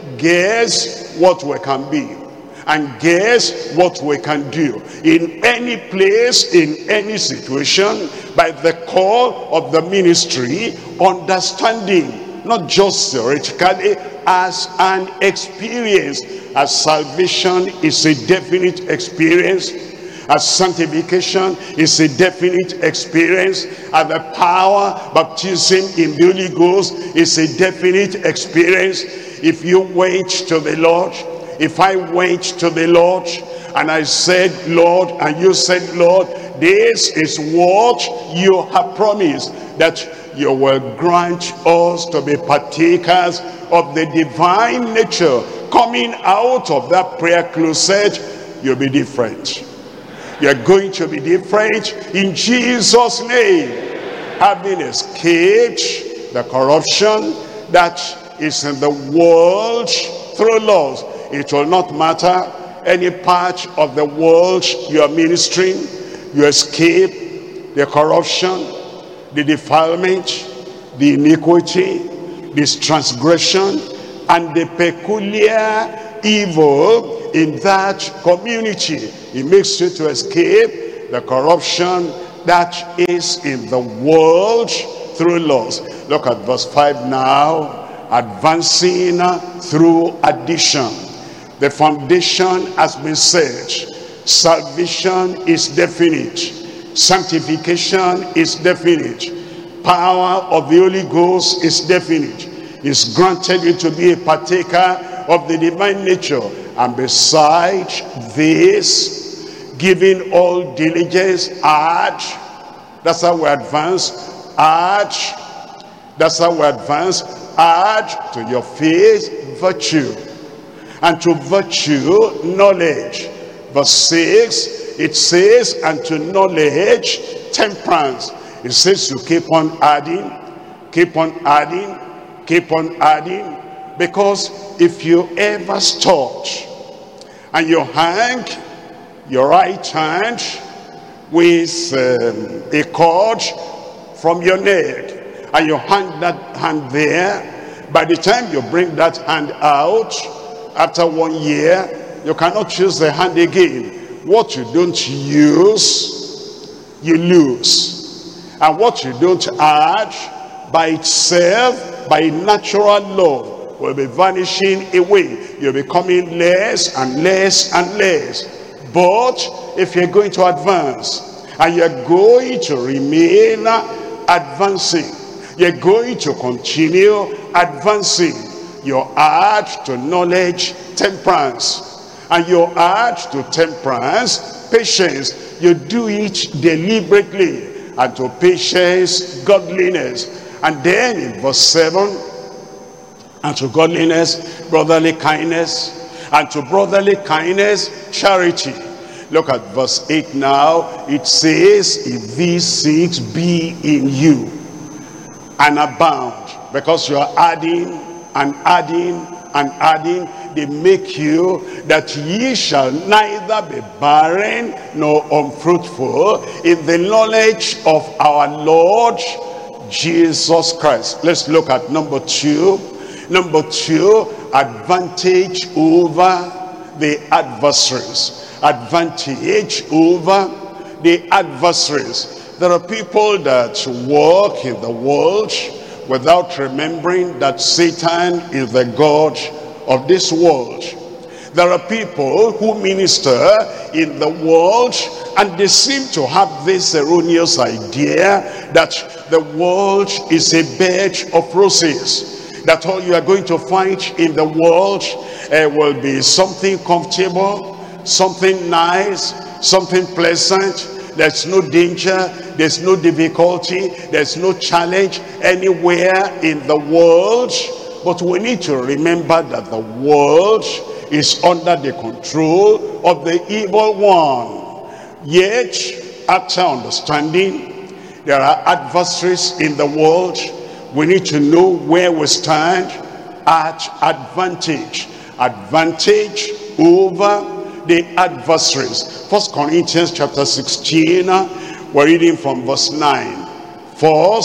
guess what we can be? And guess what we can do in any place, in any situation, by the call of the ministry, understanding, not just theoretically, as an experience. As salvation is a definite experience, as sanctification is a definite experience, and the power, baptism in the Holy Ghost is a definite experience. If you wait to the Lord, if I went to the Lord and I said, Lord, and you said, Lord, this is what you have promised, that you will grant us to be partakers of the divine nature. Coming out of that prayer closet, you'll be different. You're going to be different in Jesus' name. Having escaped the corruption that is in the world through laws. It will not matter any part of the world you are ministering, you escape the corruption, the defilement, the iniquity, this transgression, and the peculiar evil in that community. It makes you to escape the corruption that is in the world through laws. Look at verse 5 now. Advancing through addition. The foundation has been set. Salvation is definite. Sanctification is definite. Power of the Holy Ghost is definite. It's granted you to be a partaker of the divine nature. And besides this, giving all diligence, add. That's how we advance. Add. That's how we advance. Add to your faith virtue, and to virtue knowledge. Verse 6, it says, and to knowledge temperance. It says you keep on adding, keep on adding, keep on adding. Because if you ever stopped and you hang your right hand with a cord from your neck, and you hang that hand there, by the time you bring that hand out, after 1 year, you cannot use the hand again. What you don't use, you lose. And what you don't add, by itself, by natural law, will be vanishing away. You're becoming less and less and less. But if you're going to advance, and you're going to remain advancing, you're going to continue advancing, you add to knowledge temperance, and you add to temperance patience. You do it deliberately, and to patience godliness. And then in verse 7, and to godliness brotherly kindness, and to brotherly kindness charity. Look at verse 8 now. It says, if these six be in you and abound, because you are adding and adding and adding, they make you that ye shall neither be barren nor unfruitful in the knowledge of our Lord Jesus Christ. Let's look at number 2. Number 2, advantage over the adversaries. Advantage over the adversaries. There are people that walk in the world without remembering that Satan is the god of this world. There are people who minister in the world, and they seem to have this erroneous idea that the world is a bed of roses, that all you are going to find in the world will be something comfortable, something nice, something pleasant. There's no danger, there's no difficulty, there's no challenge anywhere in the world. But we need to remember that the world is under the control of the evil one. Yet, after understanding, there are adversaries in the world. We need to know where we stand at advantage. Advantage over the adversaries. 1 Corinthians chapter 16, we're reading from verse 9. 1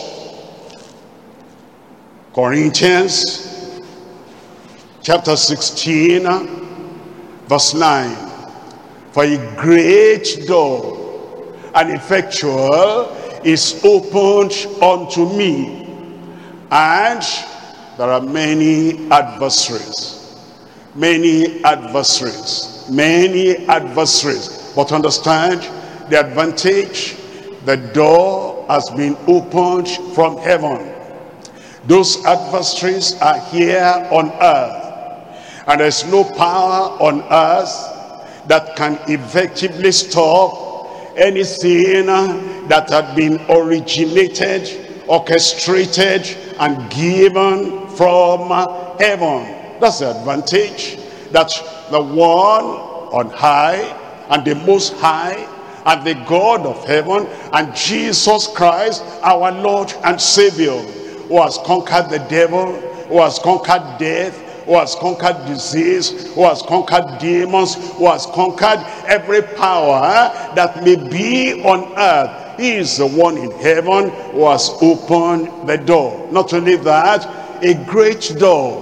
Corinthians chapter 16, verse 9. For a great door and effectual is opened unto me, and there are many adversaries. Many adversaries. Many adversaries. But understand the advantage. The door has been opened from heaven. Those adversaries are here on earth, and there's no power on earth that can effectively stop anything that had been originated, orchestrated, and given from heaven. That's the advantage, that the one on high and the most high and the God of heaven and Jesus Christ, our Lord and Savior, who has conquered the devil, who has conquered death, who has conquered disease, who has conquered demons, who has conquered every power that may be on earth. He is the one in heaven who has opened the door. Not only that, a great door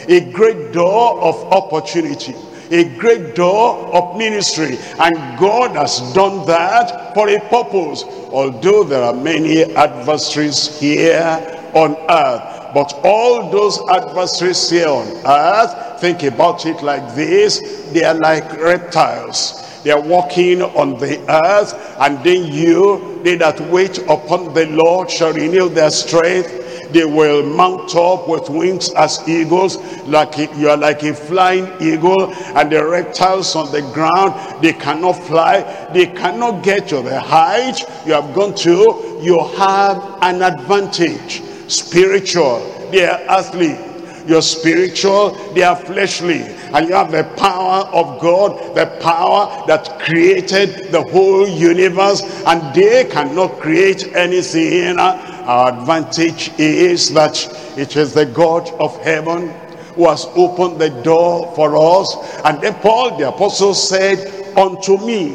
of opportunity, a great door of ministry, and God has done that for a purpose. Although there are many adversaries here on earth, but all those adversaries here on earth, think about it like this: they are like reptiles. They are walking on the earth, and then they that wait upon the Lord shall renew their strength. They will mount up with wings as eagles. You are like a flying eagle. And the reptiles on the ground, they cannot fly. They cannot get to the height you have gone to. You have an advantage. Spiritual, they are earthly. You're spiritual, they are fleshly. And you have the power of God, the power that created the whole universe, and they cannot create anything. Our advantage is that it is the God of heaven who has opened the door for us. And then Paul the apostle said, unto me.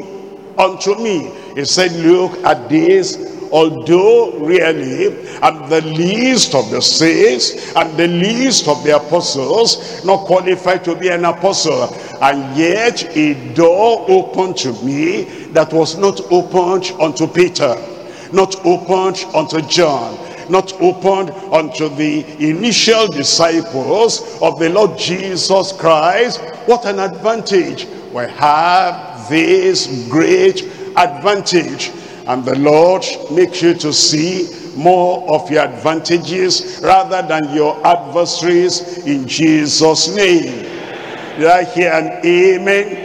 He said, look at this. Although really I'm the least of the saints and the least of the apostles, not qualified to be an apostle, and yet a door opened to me that was not opened unto Peter, not opened unto John, not opened unto the initial disciples of the Lord Jesus Christ. What an advantage! We have this great advantage. And the Lord makes you to see more of your advantages rather than your adversaries, in Jesus' name. Did I hear an amen?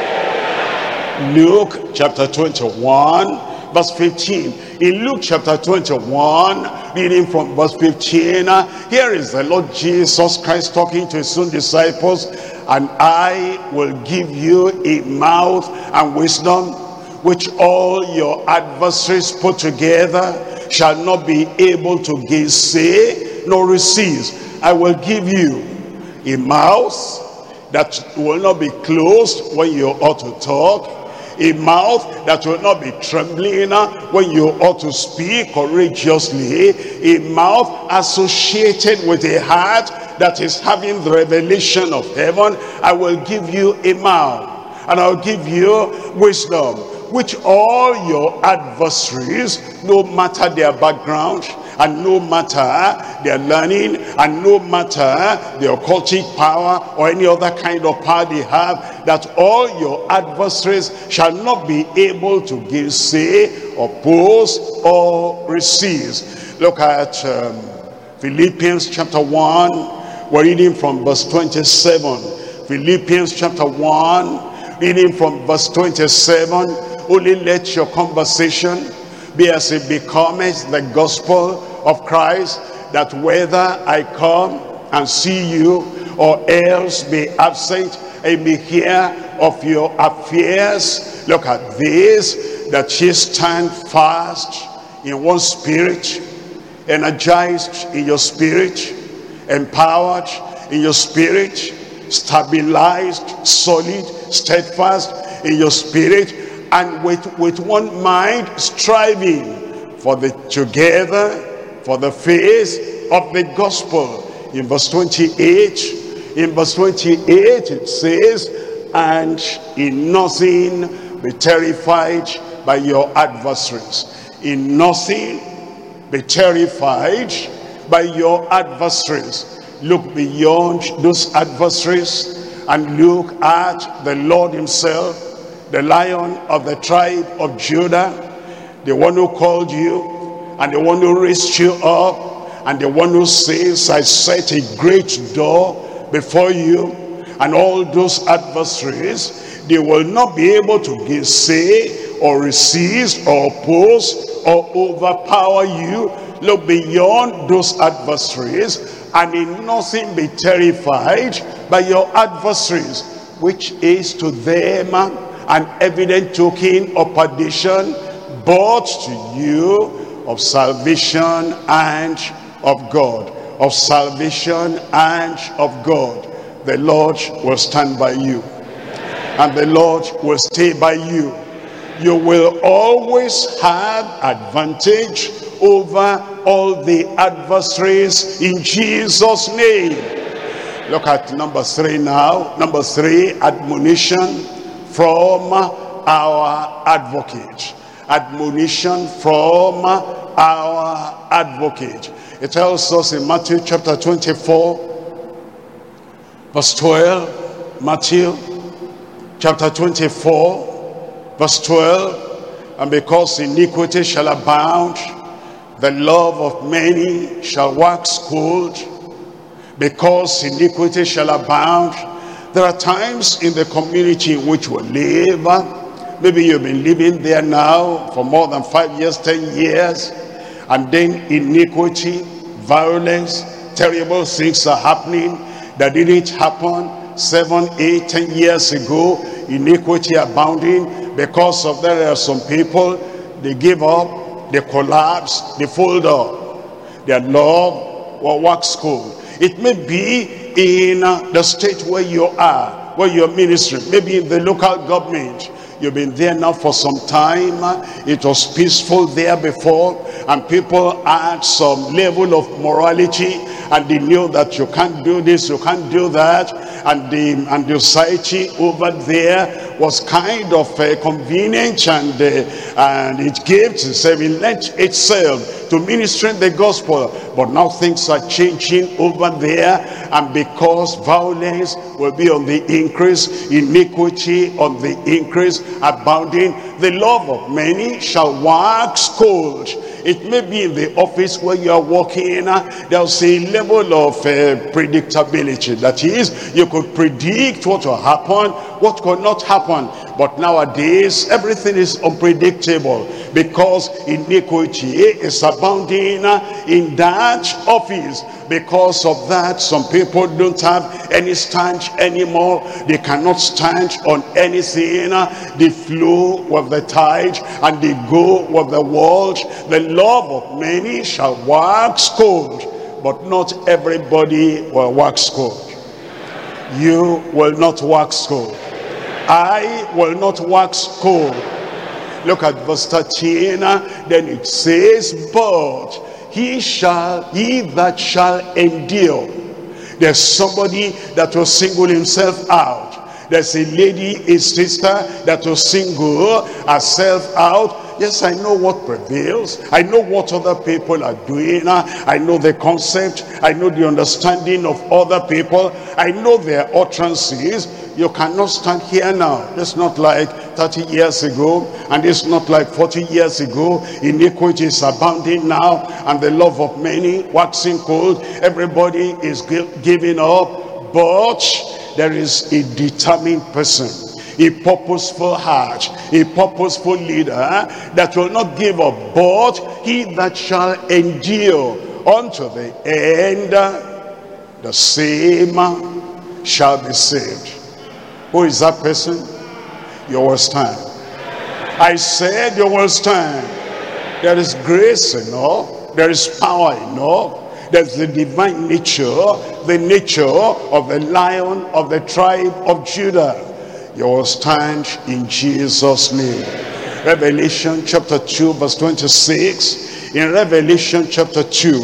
Luke chapter 21, verse 15. In Luke chapter 21, reading from verse 15, here is the Lord Jesus Christ talking to his own disciples. And I will give you a mouth and wisdom, which all your adversaries put together shall not be able to gainsay nor resist. I will give you a mouth that will not be closed when you ought to talk, a mouth that will not be trembling when you ought to speak courageously, a mouth associated with a heart that is having the revelation of heaven. I will give you a mouth, and I'll give you wisdom, which all your adversaries, no matter their background and no matter their learning, and no matter the occultic power or any other kind of power they have, that all your adversaries shall not be able to gainsay, oppose, or resist. Look at Philippians chapter 1. We're reading from verse 27. Philippians chapter 1, reading from verse 27. Only let your conversation be as it becometh the gospel of Christ, that whether I come and see you or else be absent, I may hear of your affairs. Look at this, that ye stand fast in one spirit, energized in your spirit, empowered in your spirit, stabilized, solid, steadfast in your spirit, and with one mind striving for the faith of the gospel. In verse 28 it says, and in nothing be terrified by your adversaries. In nothing be terrified by your adversaries. Look beyond those adversaries and look at the Lord himself, the Lion of the tribe of Judah, the one who called you, and the one who raised you up, and the one who says, I set a great door before you, and all those adversaries, they will not be able to gainsay or resist or oppose or overpower you. Look beyond those adversaries, and in nothing be terrified by your adversaries, which is to them an evident token of perdition, but to you of salvation and of God. Of salvation and of God. The Lord will stand by you, and the Lord will stay by you. You will always have advantage over all the adversaries in Jesus' name. Look at number 3 now. Number 3, admonition from our advocate. Admonition from our advocate. It tells us in Matthew chapter 24 verse 12. Matthew chapter 24 verse 12. And because iniquity shall abound, the love of many shall wax cold. Because iniquity shall abound. There are times in the community in which we live, maybe you've been living there now for more than 5 years, 10 years, and then iniquity, violence, terrible things are happening that didn't happen 7, 8, 10 years ago. Iniquity abounding. Because of that, there are some people, they give up, they collapse, they fold up. Their love will wax cold. It may be in the state where you are, where you're ministering, maybe in the local government. You've been there now for some time. It was peaceful there before, and people had some level of morality, and they knew that you can't do this, you can't do that, and the society over there was kind of convenient, and it gave itself, it lent itself to ministering the gospel. But now things are changing over there, and because violence will be on the increase, iniquity on the increase, abounding, the love of many shall wax cold. It may be in the office where you are working, there's a level of predictability. That is, you could predict what will happen, what could not happen. But nowadays, everything is unpredictable because iniquity is abounding in that office. Because of that, some people don't have any stand anymore. They cannot stand on anything. They flow with the tide and they go with the world. The love of many shall wax cold, but not everybody will wax cold. You will not wax cold. I will not wax cold. Look at verse 13. Then it says, but he that shall endure. There's somebody that will single himself out. There's a lady, a sister that will single herself out. Yes, I know what prevails. I know what other people are doing. I know the concept. I know the understanding of other people. I know their utterances. You cannot stand here now. It's not like 30 years ago, and it's not like 40 years ago. Iniquity is abounding now, and the love of many waxing cold. Everybody is giving up, but there is a determined person, a purposeful heart, a purposeful leader that will not give up, but he that shall endure unto the end, the same shall be saved. Who is that person? You will stand. I said you will stand. There is grace enough. There is power enough. There's the divine nature, the nature of the Lion of the tribe of Judah. You will stand in Jesus' name. Revelation chapter 2 verse 26. In Revelation chapter 2,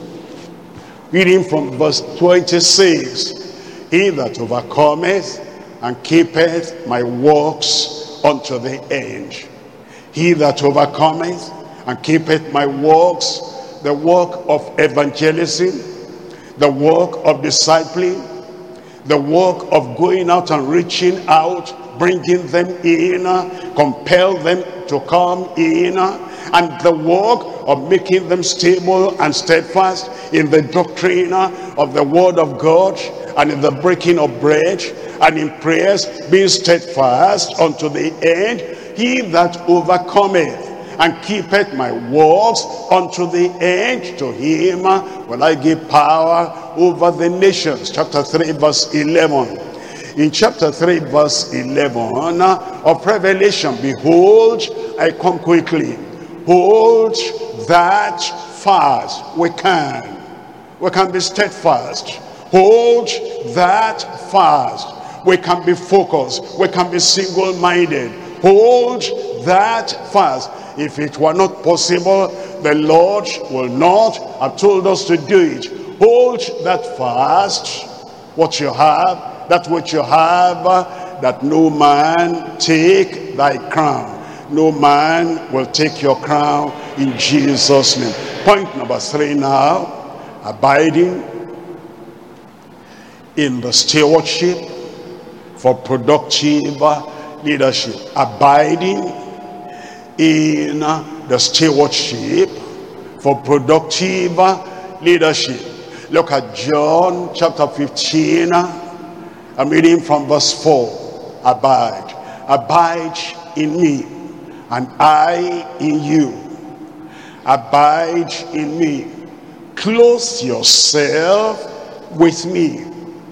reading from verse 26. He that overcometh and keepeth my works unto the end. He that overcometh and keepeth my works, the work of evangelism, the work of discipling, the work of going out and reaching out, bringing them in, compel them to come in, and the work of making them stable and steadfast in the doctrine of the word of God, and in the breaking of bread, and in prayers, being steadfast unto the end. He that overcometh and keepeth my works unto the end, to him will I give power over the nations. Chapter 3 verse 11. In chapter 3 verse 11 of Revelation, behold, I come quickly. Hold that fast. We can be steadfast. Hold that fast. We can be focused. We can be single-minded. Hold that fast. If it were not possible, the Lord will not have told us to do it. Hold that fast, what you have, that which you have, that no man take thy crown. No man will take your crown in Jesus' name. Point number 3 now, abiding in the stewardship for productive leadership. Abiding in the stewardship for productive leadership. Look at John chapter 15. I'm reading from verse 4. Abide. Abide in me, and I in you. Abide in me. Clothe yourself with me.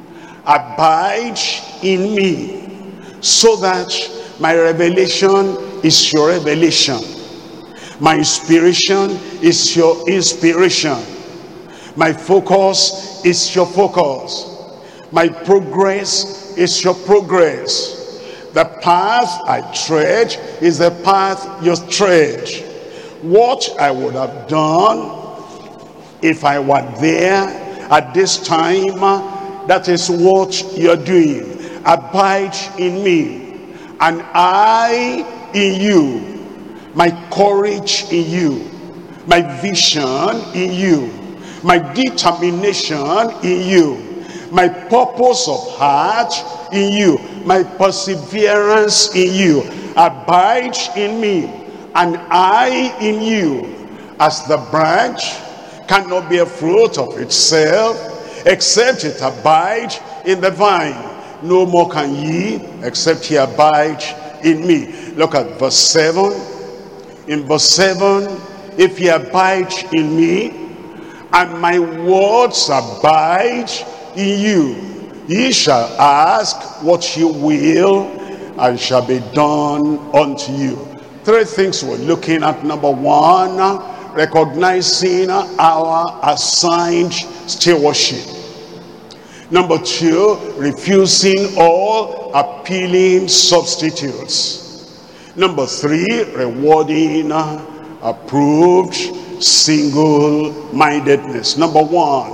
Abide in me, so that my revelation is your revelation. My inspiration is your inspiration. My focus is your focus. My progress is your progress. The path I tread is the path you tread. What I would have done if I were there at this time, that is what you're doing. Abide in me, and I in you. My courage in you. My vision in you. My determination in you. My purpose of heart in you. My perseverance in you. Abide in me, and I in you. As the branch cannot bear fruit of itself except it abide in the vine, no more can ye except ye abide in me. Look at verse 7. In verse 7, if ye abide in me, and my words abide in you, ye shall ask what ye will, and shall be done unto you. 3 things we're looking at. Number 1, recognizing our assigned stewardship. Number 2, refusing all appealing substitutes. Number 3, rewarding approved single-mindedness. Number 1,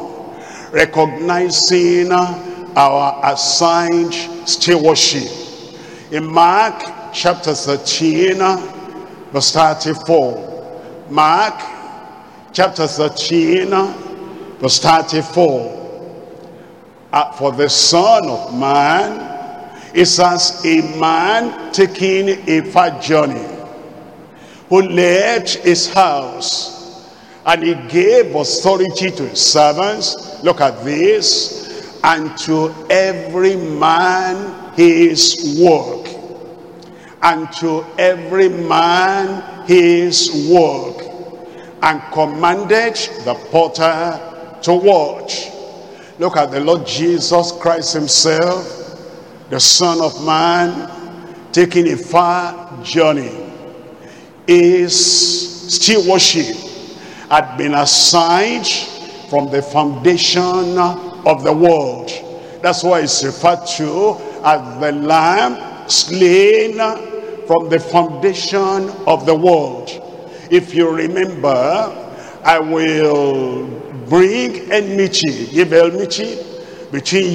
recognizing our assigned stewardship. In Mark chapter 13, verse 34. Mark chapter 13, verse 34. For the Son of Man is as a man taking a far journey, who left his house, and he gave authority to his servants. Look at this. And to every man his work. And to every man his work. And commanded the porter to watch. Look at the Lord Jesus Christ himself, the Son of Man, taking a far journey. His stewardship had been assigned from the foundation of the world. That's why it's referred to as the Lamb slain from the foundation of the world. If you remember, I will bring enmity, give enmity between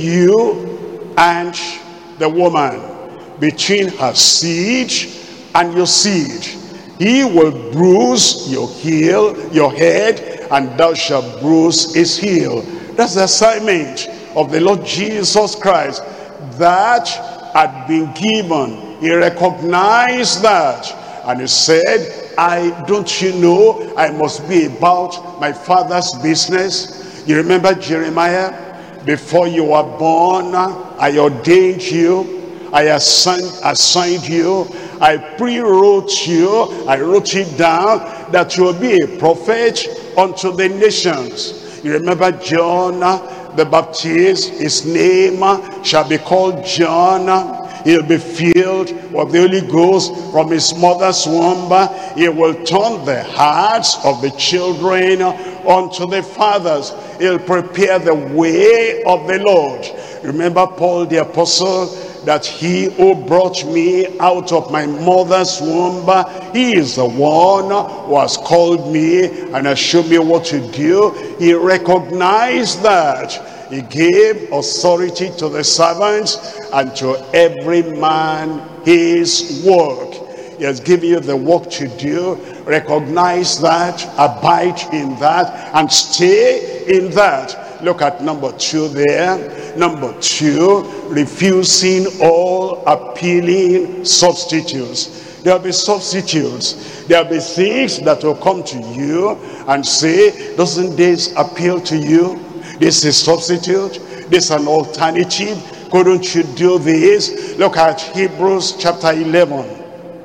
you and the woman, between her seed and your seed. He will bruise your heel, your head, and thou shalt bruise his heel. That's the assignment of the Lord Jesus Christ that had been given. He recognized that, and he said, don't you know I must be about my Father's business? You remember Jeremiah? Before you were born, I ordained you, I assigned you, I pre-wrote you, I wrote it down, that you will be a prophet unto the nations. You remember John the Baptist? His name shall be called John. He'll be filled with the Holy Ghost from his mother's womb. He will turn the hearts of the children unto the fathers. He'll prepare the way of the Lord. Remember Paul the apostle, that he who brought me out of my mother's womb, he is the one who has called me and has shown me what to do. He recognized that. He gave authority to the servants, and to every man his work. He has given you the work to do. Recognize that, abide in that, and stay in that. Look at number 2 there. Number 2, refusing all appealing substitutes. There'll be substitutes. There'll be things that will come to you and say, doesn't this appeal to you? This is substitute. This is an alternative. Couldn't you do this? Look at Hebrews chapter 11.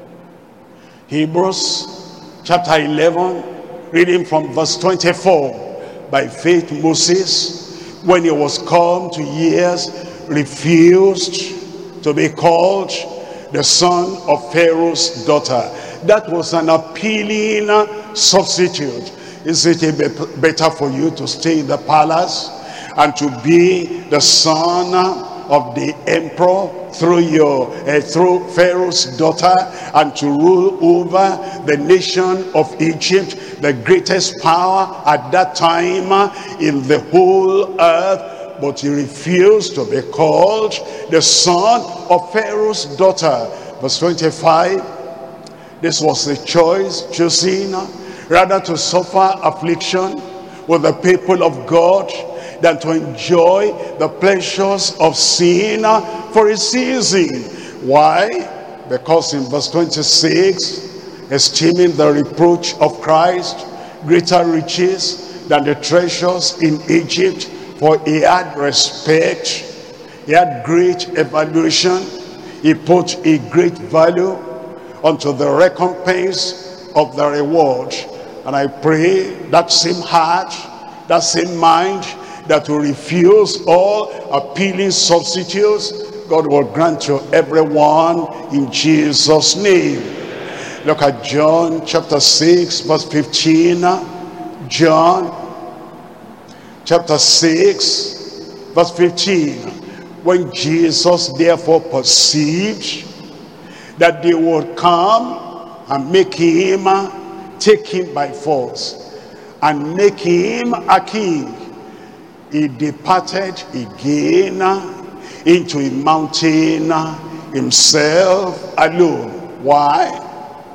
Hebrews chapter 11, reading from verse 24. By faith Moses, when he was come to years, refused to be called the son of Pharaoh's daughter. That was an appealing substitute. Is it better for you to stay in the palace and to be the son of the emperor through Pharaoh's daughter, and to rule over the nation of Egypt, the greatest power at that time in the whole earth? But he refused to be called the son of Pharaoh's daughter. Verse 25, this was the choice chosen, rather to suffer affliction with the people of God than to enjoy the pleasures of sin for a season. Why? Because in verse 26, esteeming the reproach of Christ greater riches than the treasures in Egypt, for he had respect, he had great evaluation, he put a great value unto the recompense of the reward. And I pray that same heart, that same mind that will refuse all appealing substitutes, God will grant to everyone in Jesus' name. Look at John chapter 6 verse 15. John chapter 6 verse 15. When Jesus therefore perceived that they would come and make him, take him by force and make him a king, he departed again into a mountain himself alone. Why?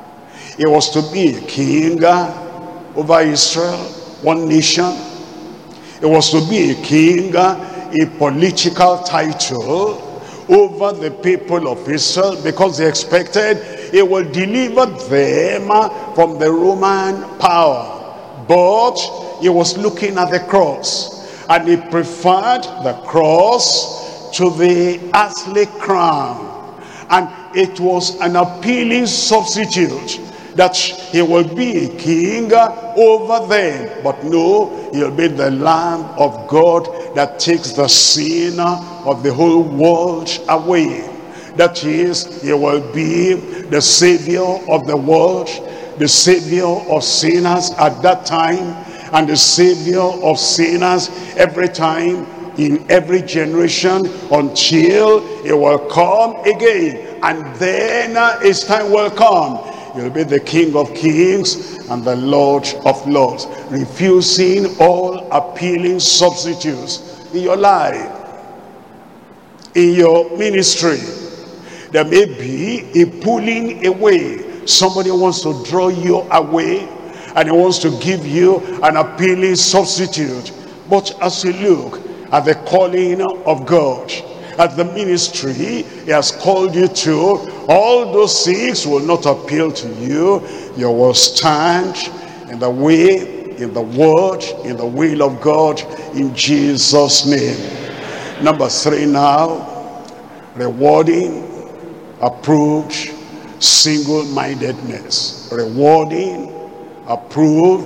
He was to be a king over Israel, one nation. He was to be a king, a political title over the people of Israel, because they expected he will deliver them from the Roman power. But he was looking at the cross, and he preferred the cross to the earthly crown. And it was an appealing substitute, that he will be a king over them. But no, he'll be the Lamb of God that takes the sin of the whole world away. That is, he will be the Savior of the world, the Savior of sinners at that time, and the Savior of sinners every time, in every generation, until he will come again. And then his time will come. He'll be the King of kings and the Lord of lords, refusing all appealing substitutes in your life, in your ministry. There may be a pulling away. Somebody wants to draw you away, and he wants to give you an appealing substitute. But as you look at the calling of God, at the ministry he has called you to, all those things will not appeal to you. You will stand in the way, in the word, in the will of God, in Jesus' name. Number 3 now, rewarding, approved, single-mindedness. Rewarding, approved,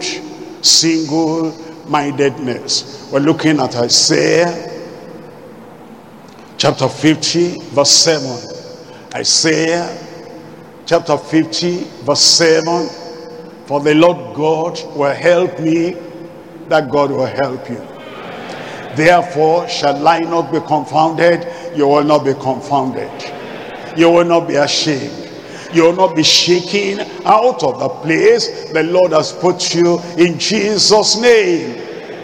single-mindedness. We're looking at Isaiah chapter 50, verse 7. Isaiah chapter 50, verse 7. For the Lord God will help me, that God will help you. Therefore shall I not be confounded. You will not be confounded. You will not be ashamed. You will not be shaken out of the place the Lord has put you, in Jesus' name.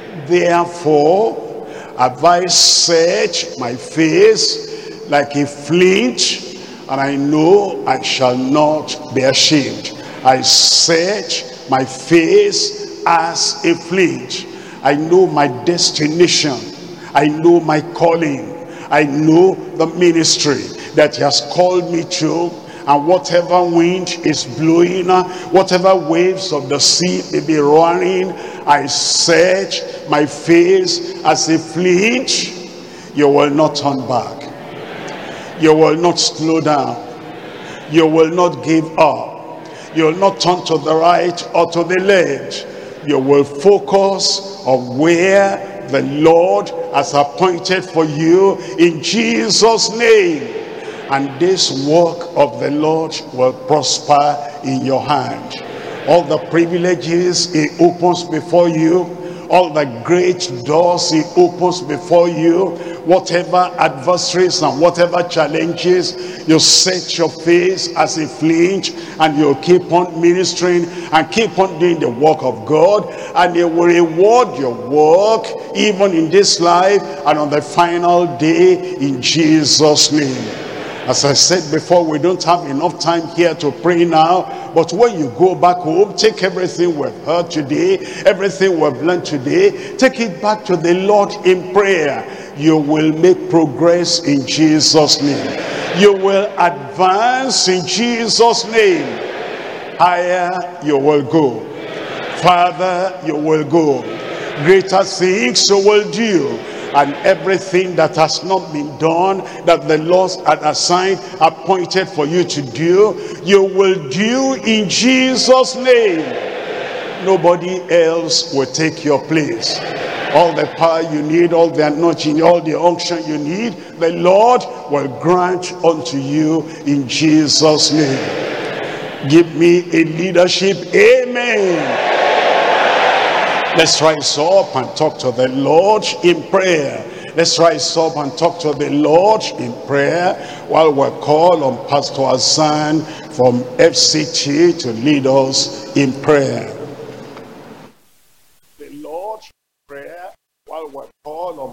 Therefore have I set my face like a flint, and I know I shall not be ashamed. I set my face as a flint. I know my destination. I know my calling. I know the ministry that he has called me to. And whatever wind is blowing, whatever waves of the sea may be running, I set my face as a flint. You will not turn back. You will not slow down. You will not give up. You will not turn to the right or to the left. You will focus on where the Lord has appointed for you, in Jesus' name. And this work of the Lord will prosper in your hand. All the privileges he opens before you, all the great doors he opens before you, whatever adversaries and whatever challenges, you set your face as a flint, and you'll keep on ministering and keep on doing the work of God, and he will reward your work even in this life and on the final day, in Jesus' name. As I said before, we don't have enough time here to pray now. But when you go back home, take everything we've heard today, everything we've learned today, take it back to the Lord in prayer. You will make progress in Jesus' name. You will advance in Jesus' name. Higher you will go. Farther you will go. Greater things you will do. And everything that has not been done, that the Lord had assigned, appointed for you to do, you will do in Jesus' name. Nobody else will take your place. All the power you need, all the anointing, all the unction you need, the Lord will grant unto you in Jesus' name. Give me a leadership. Amen. Let's rise up and talk to the Lord in prayer. Let's rise up and talk to the Lord in prayer while we call on Pastor Hassan from FCT to lead us in prayer. The Lord in prayer while we call on